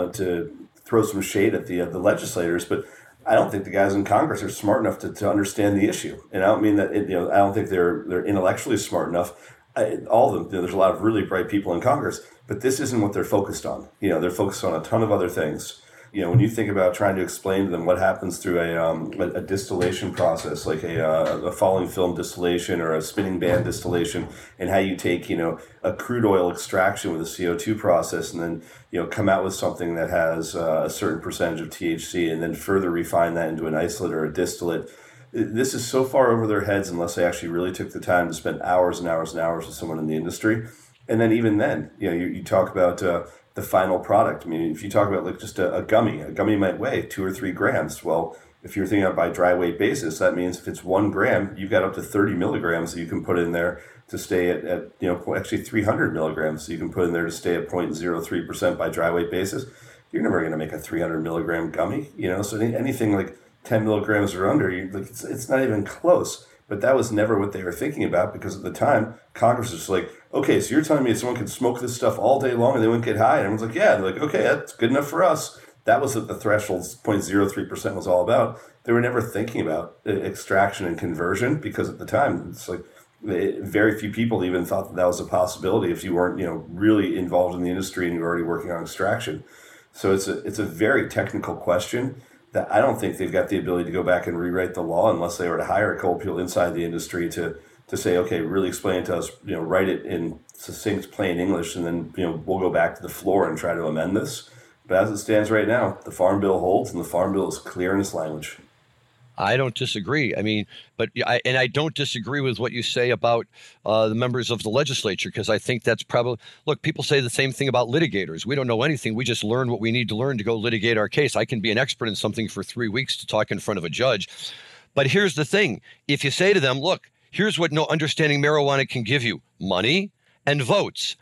to throw some shade at the legislators, but I don't think the guys in Congress are smart enough to understand the issue. And I don't mean that I don't think they're intellectually smart enough. All of them. There's a lot of really bright people in Congress, but this isn't what they're focused on. They're focused on a ton of other things. When you think about trying to explain to them what happens through a distillation process, like a falling film distillation or a spinning band distillation, and how you take, a crude oil extraction with a CO2 process, and then, come out with something that has a certain percentage of THC, and then further refine that into an isolate or a distillate. This is so far over their heads unless they actually really took the time to spend hours and hours and hours with someone in the industry. And then even then, you talk about the final product. If you talk about like just a gummy might weigh 2 or 3 grams. Well, if you're thinking about by dry weight basis, that means if it's 1 gram, you've got up to 30 milligrams that you can put in there to stay at actually 300 milligrams. So you can put in there to stay at 0.03% by dry weight basis. You're never going to make a 300 milligram gummy, so anything like 10 milligrams or under, it's not even close. But that was never what they were thinking about, because at the time, Congress was like, okay, so you're telling me someone could smoke this stuff all day long and they wouldn't get high? And everyone's like, yeah. And they're like, okay, that's good enough for us. that was what the threshold 0.03% was all about. They were never thinking about extraction and conversion, because at the time it's like very few people even thought that that was a possibility if you weren't, really involved in the industry and you're already working on extraction. So it's a very technical question that I don't think they've got the ability to go back and rewrite the law unless they were to hire a couple people inside the industry to say, okay, really explain it to us, write it in succinct, plain English, and then, we'll go back to the floor and try to amend this. But as it stands right now, the Farm Bill holds, and the Farm Bill is clear in its language. I don't disagree. I mean, I don't disagree with what you say about the members of the legislature, because I think that's probably, look, people say the same thing about litigators. We don't know anything. We just learn what we need to learn to go litigate our case. I can be an expert in something for 3 weeks to talk in front of a judge. But here's the thing. If you say to them, look, here's what no understanding marijuana can give you: money and votes.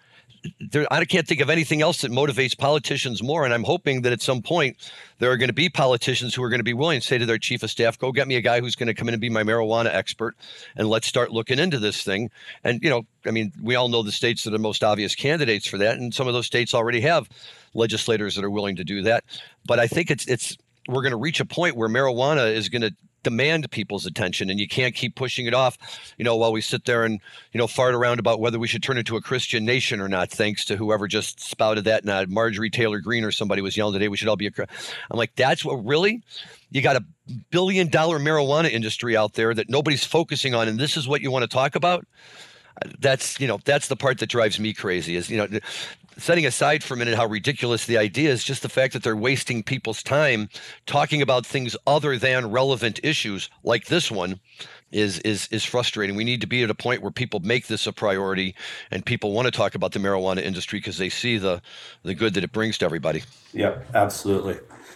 I can't think of anything else that motivates politicians more. And I'm hoping that at some point there are going to be politicians who are going to be willing to say to their chief of staff, go get me a guy who's going to come in and be my marijuana expert, and let's start looking into this thing. And, we all know the states that are the most obvious candidates for that. And some of those states already have legislators that are willing to do that. But I think we're going to reach a point where marijuana is going to demand people's attention, and you can't keep pushing it off, while we sit there and, fart around about whether we should turn into a Christian nation or not, thanks to whoever just spouted that. And Marjorie Taylor Greene or somebody was yelling today, we should all be I'm like, that's what really? You got $1 billion marijuana industry out there that nobody's focusing on, and this is what you want to talk about? That's the part that drives me crazy is, setting aside for a minute how ridiculous the idea is, just the fact that they're wasting people's time talking about things other than relevant issues like this one is frustrating. We need to be at a point where people make this a priority and people want to talk about the marijuana industry because they see the good that it brings to everybody. Yep, absolutely.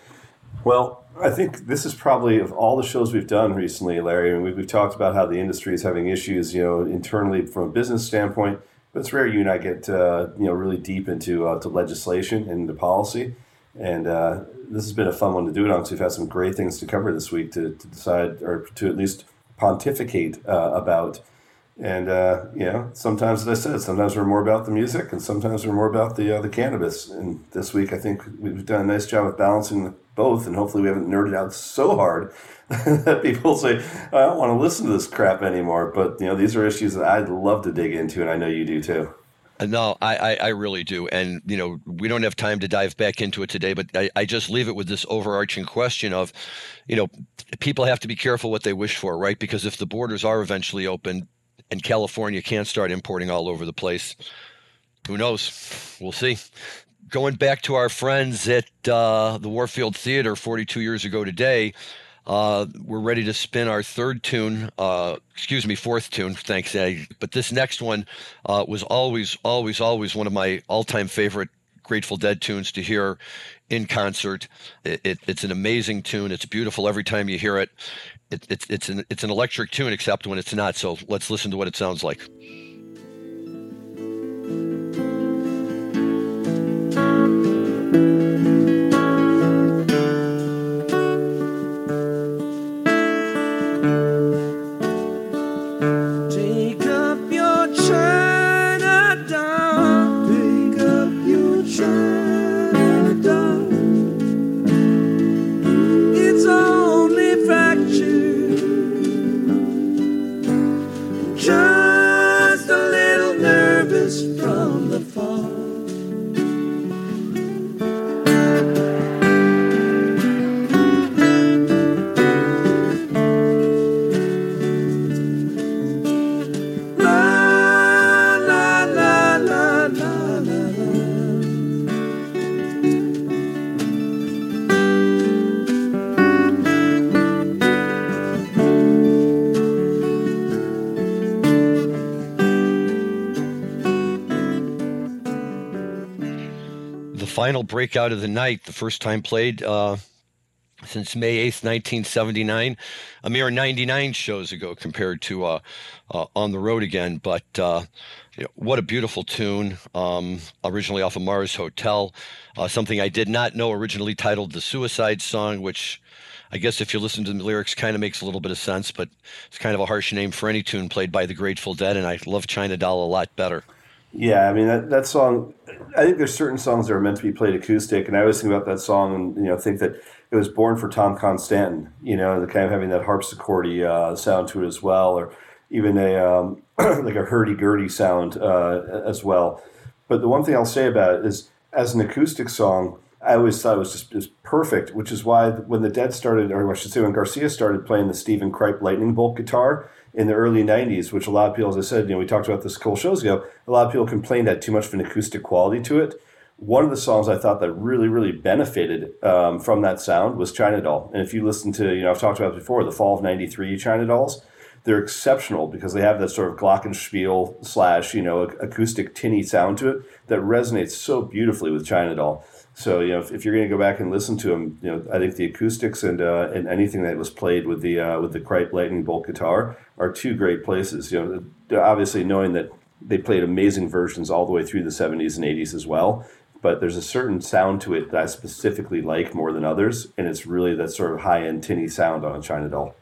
Well, I think this is probably, of all the shows we've done recently, Larry, and we've talked about how the industry is having issues, internally from a business standpoint. But it's rare you and I get, really deep into to legislation and into policy. And this has been a fun one to do it on, because we've had some great things to cover this week to decide, or to at least pontificate about. And, sometimes, as I said, sometimes we're more about the music and sometimes we're more about the cannabis. And this week, I think we've done a nice job of balancing both. And hopefully we haven't nerded out so hard that people say, I don't want to listen to this crap anymore. But, these are issues that I'd love to dig into, and I know you do too. No, I really do. And, we don't have time to dive back into it today, but I just leave it with this overarching question of, people have to be careful what they wish for, right? Because if the borders are eventually open and California can't start importing all over the place, who knows? We'll see. Going back to our friends at the Warfield Theater 42 years ago today, we're ready to spin our fourth tune, thanks. But this next one was always one of my all-time favorite Grateful Dead tunes to hear in concert. It's an amazing tune. It's beautiful every time you hear it. It's an electric tune, except when it's not. So let's listen to what it sounds like. Final breakout of the night, the first time played since May 8th, 1979, a mere 99 shows ago compared to On the Road Again. But what a beautiful tune, originally off of Mars Hotel, something I did not know, originally titled The Suicide Song, which I guess if you listen to the lyrics kind of makes a little bit of sense, but it's kind of a harsh name for any tune played by the Grateful Dead, and I love China Doll a lot better. Yeah, I mean, that song, I think there's certain songs that are meant to be played acoustic, and I always think about that song and think that it was born for Tom Constantin. The kind of having that harpsichordy sound to it as well, or even a like a hurdy-gurdy sound as well. But the one thing I'll say about it is, as an acoustic song, I always thought it was just perfect, which is why when the Dead started, or I should say when Garcia started playing the Stephen Kripe Lightning Bolt guitar in the early 90s, which a lot of people, as I said, we talked about this a couple shows ago, a lot of people complained had too much of an acoustic quality to it. One of the songs I thought that really, really benefited from that sound was China Doll. And if you listen to, I've talked about it before, the Fall of '93 China Dolls, they're exceptional because they have that sort of glockenspiel / acoustic tinny sound to it that resonates so beautifully with China Doll. So, if you're going to go back and listen to them, I think the acoustics and anything that was played with the Kripe Lightning Bolt guitar are two great places. Obviously knowing that they played amazing versions all the way through the 70s and 80s as well. But there's a certain sound to it that I specifically like more than others, and it's really that sort of high-end tinny sound on a China Doll.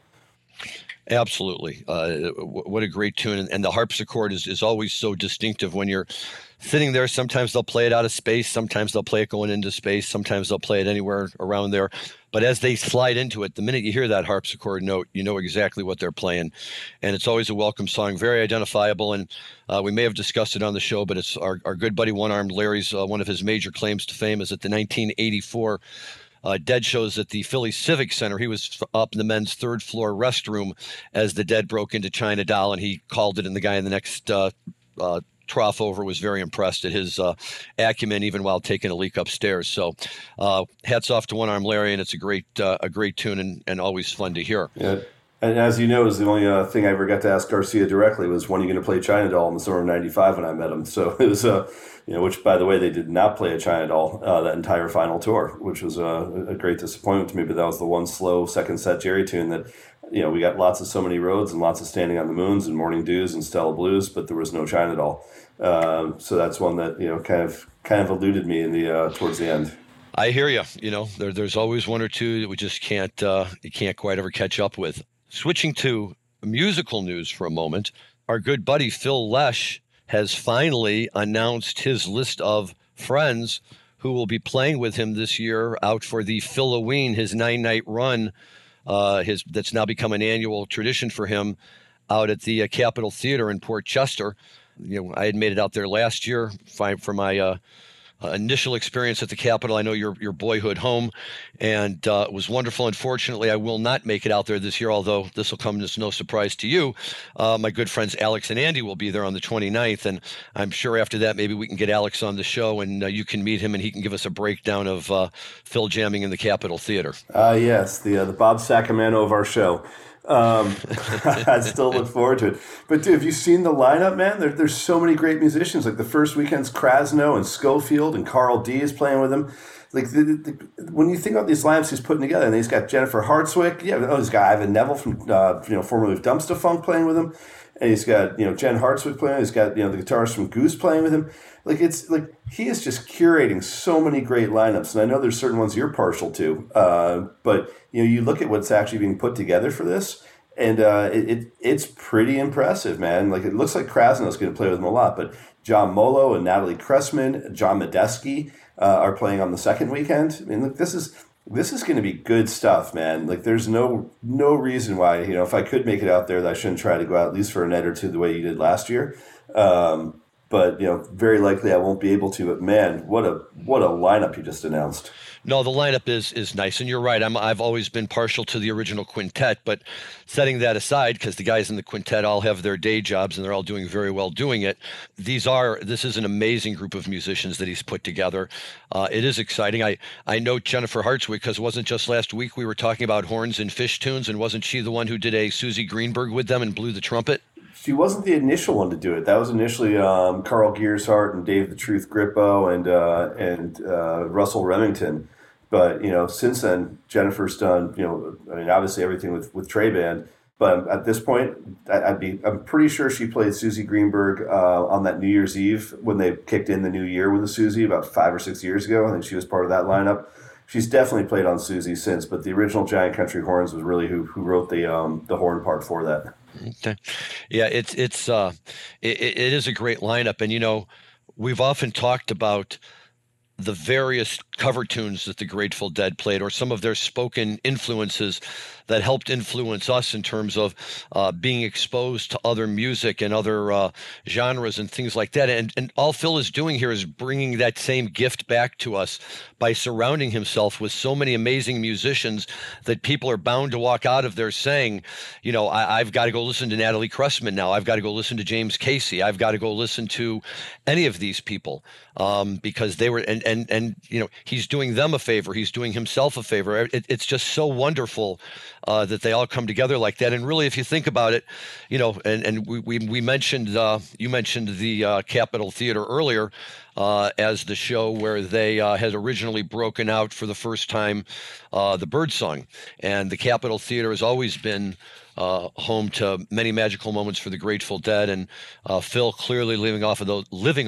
Absolutely. What a great tune. And the harpsichord is always so distinctive when you're sitting there. Sometimes they'll play it out of space. Sometimes they'll play it going into space. Sometimes they'll play it anywhere around there. But as they slide into it, the minute you hear that harpsichord note, you know exactly what they're playing. And it's always a welcome song, very identifiable. And we may have discussed it on the show, but it's our good buddy One-Armed Larry's, one of his major claims to fame is at the 1984 Dead shows at the Philly Civic Center. He was up in the men's third floor restroom as the Dead broke into China Doll, and he called it, and the guy in the next trough over was very impressed at his acumen, even while taking a leak upstairs. So hats off to One-Armed Larry, and it's a great tune and always fun to hear. Yeah. And as you know, it was the only thing I ever got to ask Garcia directly was, when are you going to play China Doll in the summer of '95 when I met him. So it was, which, by the way, they did not play a China Doll that entire final tour, which was a great disappointment to me. But that was the one slow second set Jerry tune that, we got lots of So Many Roads and lots of Standing on the Moons and Morning Dews and Stella Blues, but there was no China Doll. So that's one that, kind of eluded me in the towards the end. I hear you. There's always one or two that we just can't quite ever catch up with. Switching to musical news for a moment, our good buddy Phil Lesh has finally announced his list of friends who will be playing with him this year out for the Philoween, his 9-night run, that's now become an annual tradition for him out at the Capitol Theater in Port Chester. I had made it out there last year for my initial experience at the Capitol. I know your boyhood home, and it was wonderful. Unfortunately, I will not make it out there this year, although this will come as no surprise to you. My good friends Alex and Andy will be there on the 29th, and I'm sure after that maybe we can get Alex on the show, and you can meet him, and he can give us a breakdown of Phil jamming in the Capitol Theater. Yes, the Bob Sacramento of our show. I still look forward to it. But dude, have you seen the lineup, man? There's so many great musicians. Like the first weekend's Krasno and Schofield, and Carl D is playing with him. Like when you think about these lineups he's putting together, and he's got Jennifer Hartswick. Yeah, he's got Ivan Neville from formerly of Dumpster Funk playing with him, and he's got Jen Hartswick playing. He's got the guitarist from Goose playing with him. Like it's like he is just curating so many great lineups, and I know there's certain ones you're partial to, but you look at what's actually being put together for this, and it's pretty impressive, man. Like it looks like Krasno's going to play with him a lot, but John Molo and Natalie Cressman, John Medeski are playing on the second weekend. I mean, look, this is going to be good stuff, man. Like there's no reason why if I could make it out there that I shouldn't try to go out at least for a night or two the way you did last year. But very likely I won't be able to. But man, what a lineup you just announced. No, the lineup is nice, and you're right. I've always been partial to the original quintet, but setting that aside, because the guys in the quintet all have their day jobs and they're all doing very well doing it. This is an amazing group of musicians that he's put together. It is exciting. I know Jennifer Hartswick because it wasn't just last week we were talking about horns and fish tunes, and wasn't she the one who did a Susie Greenberg with them and blew the trumpet? She wasn't the initial one to do it. That was initially Carl Gearshart and Dave the Truth Grippo and Russell Remington. But since then, Jennifer's done obviously everything with Trey Band. But at this point, I'm pretty sure she played Susie Greenberg on that New Year's Eve when they kicked in the new year with the Susie about 5 or 6 years ago. I think she was part of that lineup. She's definitely played on Susie since, but the original Giant Country Horns was really who wrote the horn part for that. Okay. Yeah, it is a great lineup, and we've often talked about the various cover tunes that the Grateful Dead played, or some of their spoken influences that helped influence us in terms of being exposed to other music and other genres and things like that. And all Phil is doing here is bringing that same gift back to us by surrounding himself with so many amazing musicians that people are bound to walk out of there saying, you know, I've got to go listen to Natalie Cressman now. I've got to go listen to James Casey. I've got to go listen to any of these people because they were, and you know, he's doing them a favor. He's doing himself a favor. It's just so wonderful that they all come together like that. And really, if you think about it, you know, and we mentioned, you mentioned the Capitol Theater earlier as the show where they had originally broken out for the first time the Birdsong. And the Capitol Theater has always been home to many magical moments for the Grateful Dead, and Phil clearly living off of those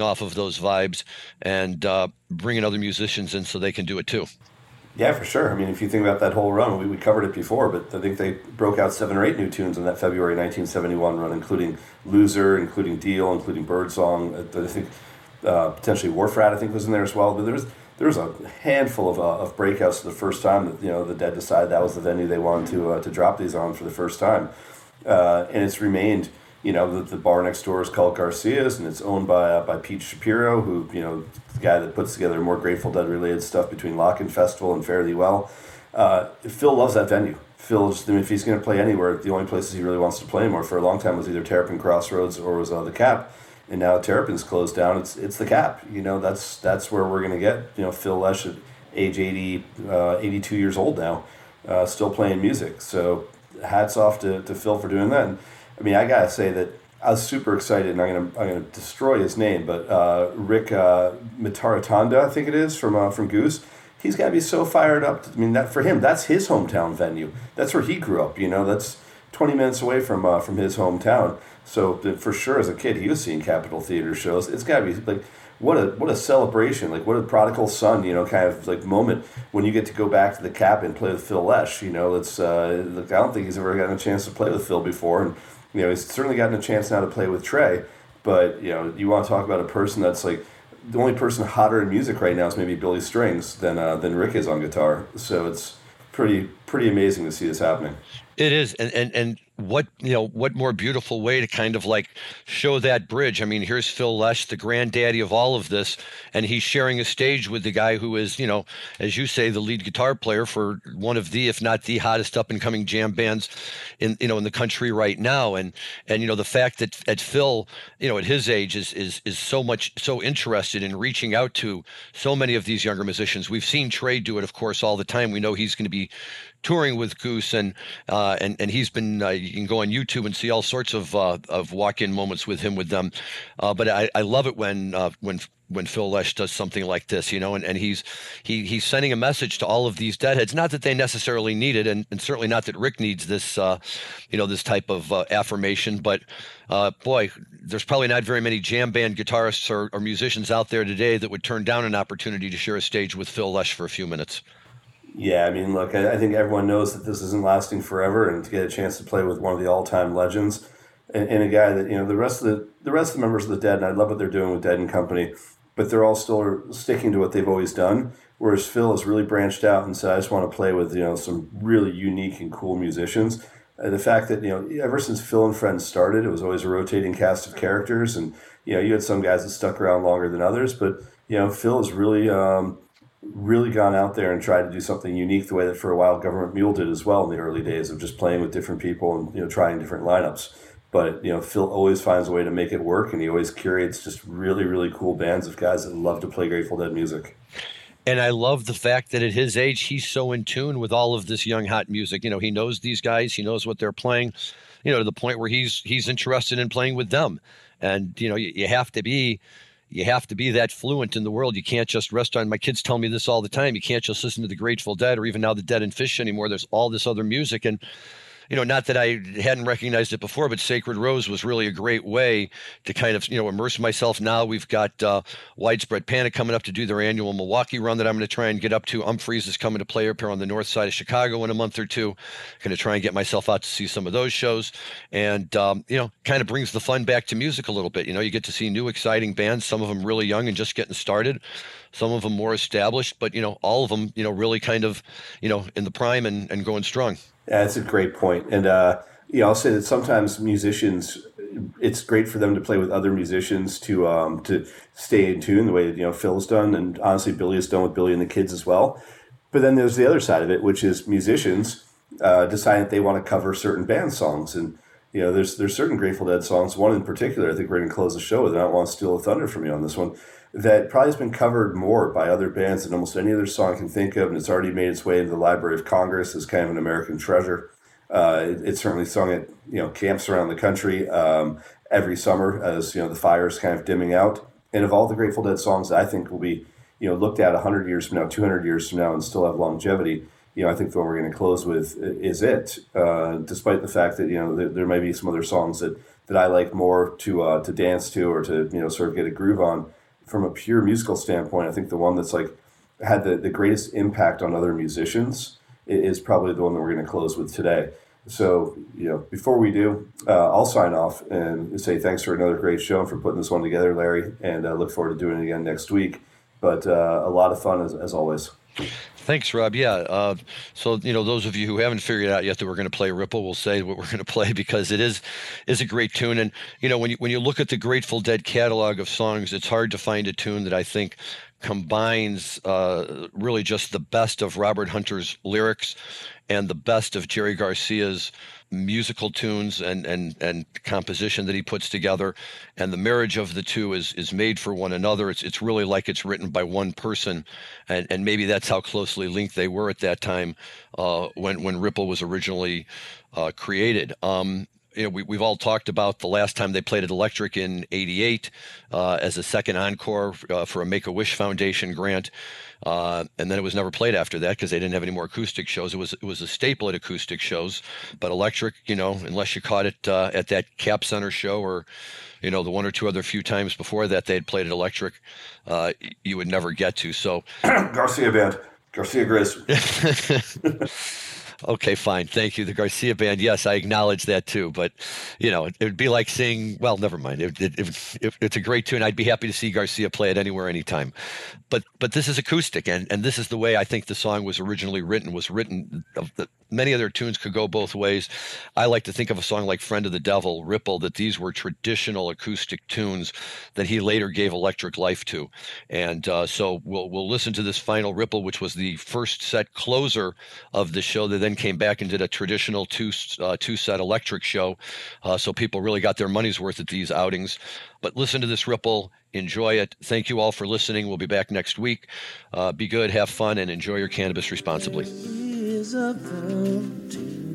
vibes and bringing other musicians in so they can do it too. Yeah, for sure. I mean, if you think about that whole run, we covered it before, but I think they broke out 7 or 8 new tunes in that February 1971 run, including Loser, including Deal, including Birdsong. I think potentially Wharf Rat, I think, was in there as well. But there was a handful of breakouts for the first time that, you know, the Dead decided that was the venue they wanted to drop these on for the first time, and it's remained. You know, the bar next door is called Garcia's, and it's owned by Pete Shapiro, who, you know, the guy that puts together more Grateful Dead related stuff between Lock-In Festival and Fare Thee Well. Phil loves that venue. Phil, just, I mean, if he's going to play anywhere, the only places he really wants to play more for a long time was either Terrapin Crossroads or was the Cap. And now Terrapin's closed down. It's the Cap. You know, that's where we're going to get, you know, Phil Lesh at age 82 years old now, still playing music. So hats off to Phil for doing that. And, I mean, I gotta say that I was super excited, and I'm gonna destroy his name, but Rick Mitaratanda, I think it is, from Goose. He's got to be so fired up. I mean, that for him, that's his hometown venue. That's where he grew up. You know, that's 20 minutes away from his hometown. So for sure, as a kid, he was seeing Capitol Theater shows. It's got to be like what a celebration, like what a prodigal son, you know, kind of like moment when you get to go back to the Cap and play with Phil Lesh. You know, it's look, I don't think he's ever gotten a chance to play with Phil before, and you know, he's certainly gotten a chance now to play with Trey. But you know, you want to talk about a person that's like the only person hotter in music right now is maybe Billy Strings than Rick is on guitar. So it's pretty amazing to see this happening. It is, and what, you know, what more beautiful way to kind of like show that bridge. I mean, here's Phil Lesh, the granddaddy of all of this, and he's sharing a stage with the guy who is, you know, as you say, the lead guitar player for one of the, if not the hottest up and coming jam bands in, you know, in the country right now. And you know, the fact that at Phil, you know, at his age is so interested in reaching out to so many of these younger musicians. We've seen Trey do it, of course, all the time. We know he's going to be touring with Goose, and he's been you can go on YouTube and see all sorts of walk-in moments with him with them. But I love it when Phil Lesh does something like this, you know, and he's sending a message to all of these Deadheads. Not that they necessarily need it, and certainly not that Rick needs this, you know, this type of affirmation. But boy, there's probably not very many jam band guitarists or musicians out there today that would turn down an opportunity to share a stage with Phil Lesh for a few minutes. Yeah, I mean, look, I think everyone knows that this isn't lasting forever, and to get a chance to play with one of the all-time legends and a guy that, you know, the rest of the members of the Dead, and I love what they're doing with Dead and Company, but they're all still sticking to what they've always done. Whereas Phil has really branched out and said, I just want to play with, you know, some really unique and cool musicians. And the fact that, you know, ever since Phil and Friends started, it was always a rotating cast of characters, and you know, you had some guys that stuck around longer than others, but you know, Phil has really gone out there and tried to do something unique the way that for a while Government Mule did as well in the early days of just playing with different people and, you know, trying different lineups. But, you know, Phil always finds a way to make it work, and he always curates just really cool bands of guys that love to play Grateful Dead music. And I love the fact that at his age, he's so in tune with all of this young, hot music. You know, he knows these guys, he knows what they're playing, you know, to the point where he's interested in playing with them. And, you know, you have to be that fluent in the world. You can't just rest on, my kids tell me this all the time, you can't just listen to the Grateful Dead or even now the Dead and Fish anymore. There's all this other music. And not that I hadn't recognized it before, but Sacred Rose was really a great way to kind of, immerse myself. Now we've got Widespread Panic coming up to do their annual Milwaukee run that I'm going to try and get up to. Umphreys is coming to play up here on the north side of Chicago in a month or two. Going to try and get myself out to see some of those shows. And, kind of brings the fun back to music a little bit. You get to see new, exciting bands, some of them really young and just getting started. Some of them more established, but, all of them, really kind of, in the prime and going strong. Yeah, that's a great point. And, I'll say that sometimes musicians, it's great for them to play with other musicians to stay in tune the way that, Phil's done. And honestly, Billy has done with Billy and the Kids as well. But then there's the other side of it, which is musicians decide that they want to cover certain band songs. And, there's certain Grateful Dead songs, one in particular, I think we're going to close the show with, and I don't want to steal the thunder from you on this one, that probably has been covered more by other bands than almost any other song I can think of, and it's already made its way into the Library of Congress as kind of an American treasure. It's certainly sung at camps around the country every summer as the fire's kind of dimming out. And of all the Grateful Dead songs that I think will be looked at 100 years from now, 200 years from now, and still have longevity, I think the one we're going to close with is it. Despite the fact that there may be some other songs that I like more to dance to or to sort of get a groove on. From a pure musical standpoint, I think the one that's had the greatest impact on other musicians is probably the one that we're going to close with today. So, before we do, I'll sign off and say thanks for another great show and for putting this one together, Larry, and I look forward to doing it again next week. But a lot of fun as always. Thanks, Rob. Yeah. So, those of you who haven't figured out yet that we're going to play Ripple, will say what we're going to play because it is a great tune. And, when you look at the Grateful Dead catalog of songs, it's hard to find a tune that I think combines really just the best of Robert Hunter's lyrics and the best of Jerry Garcia's musical tunes and composition that he puts together, and the marriage of the two is made for one another. It's really like it's written by one person, and maybe that's how closely linked they were at that time when Ripple was originally created. We've all talked about the last time they played at Electric in '88 as a second encore for a Make-A-Wish Foundation grant. And then it was never played after that because they didn't have any more acoustic shows. It was a staple at acoustic shows, but Electric, unless you caught it at that Cap Center show or, the one or two other few times before that they had played at Electric, you would never get to. So Garcia Band, Garcia Grizz. Okay, fine. Thank you. The Garcia Band. Yes, I acknowledge that too. But, it would be like saying, well, never mind. If it's a great tune, I'd be happy to see Garcia play it anywhere, anytime. But this is acoustic, and this is the way I think the song was originally written. Many other tunes could go both ways. I like to think of a song like Friend of the Devil, Ripple, that these were traditional acoustic tunes that he later gave electric life to. And so we'll listen to this final Ripple, which was the first set closer of the show. They then came back and did a traditional two-set electric show. So people really got their money's worth at these outings. But listen to this Ripple. Enjoy it. Thank you all for listening. We'll be back next week. Be good, have fun, and enjoy your cannabis responsibly. Is a fountain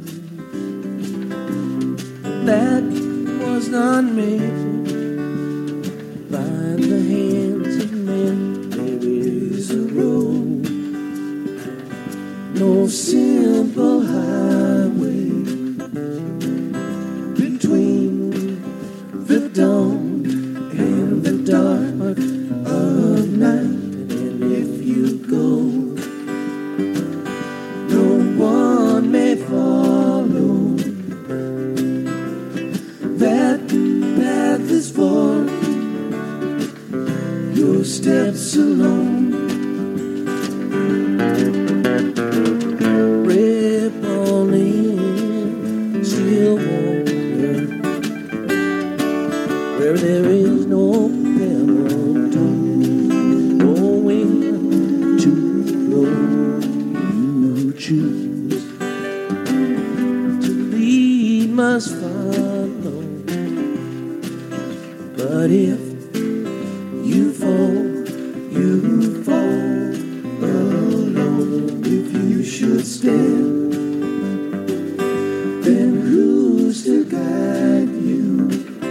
that was not made by the hands of men. There is a road, no simple highway between the dawn and the dark of night. And if you go, no one may follow. That path is for your steps alone. Ripple in still water, where there is no pebble to no wind to blow. You choose to lead must follow, but if you fall alone. If you should stand, then who's to guide you?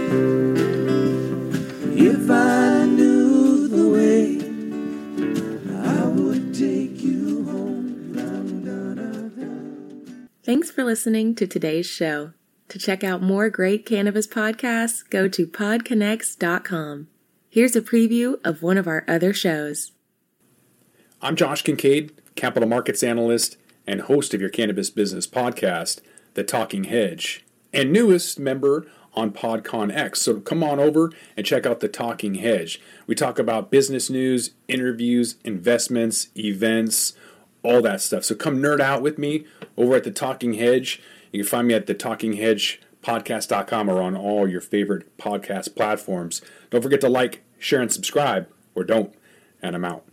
If I knew the way, I would take you home. Thanks for listening to today's show. To check out more great cannabis podcasts, go to podconnects.com. Here's a preview of one of our other shows. I'm Josh Kincaid, capital markets analyst and host of your cannabis business podcast, The Talking Hedge, and newest member on PodConX. So come on over and check out The Talking Hedge. We talk about business news, interviews, investments, events, all that stuff. So come nerd out with me over at The Talking Hedge. You can find me at thetalkinghedgepodcast.com or on all your favorite podcast platforms. Don't forget to like, share, and subscribe, or don't. And I'm out.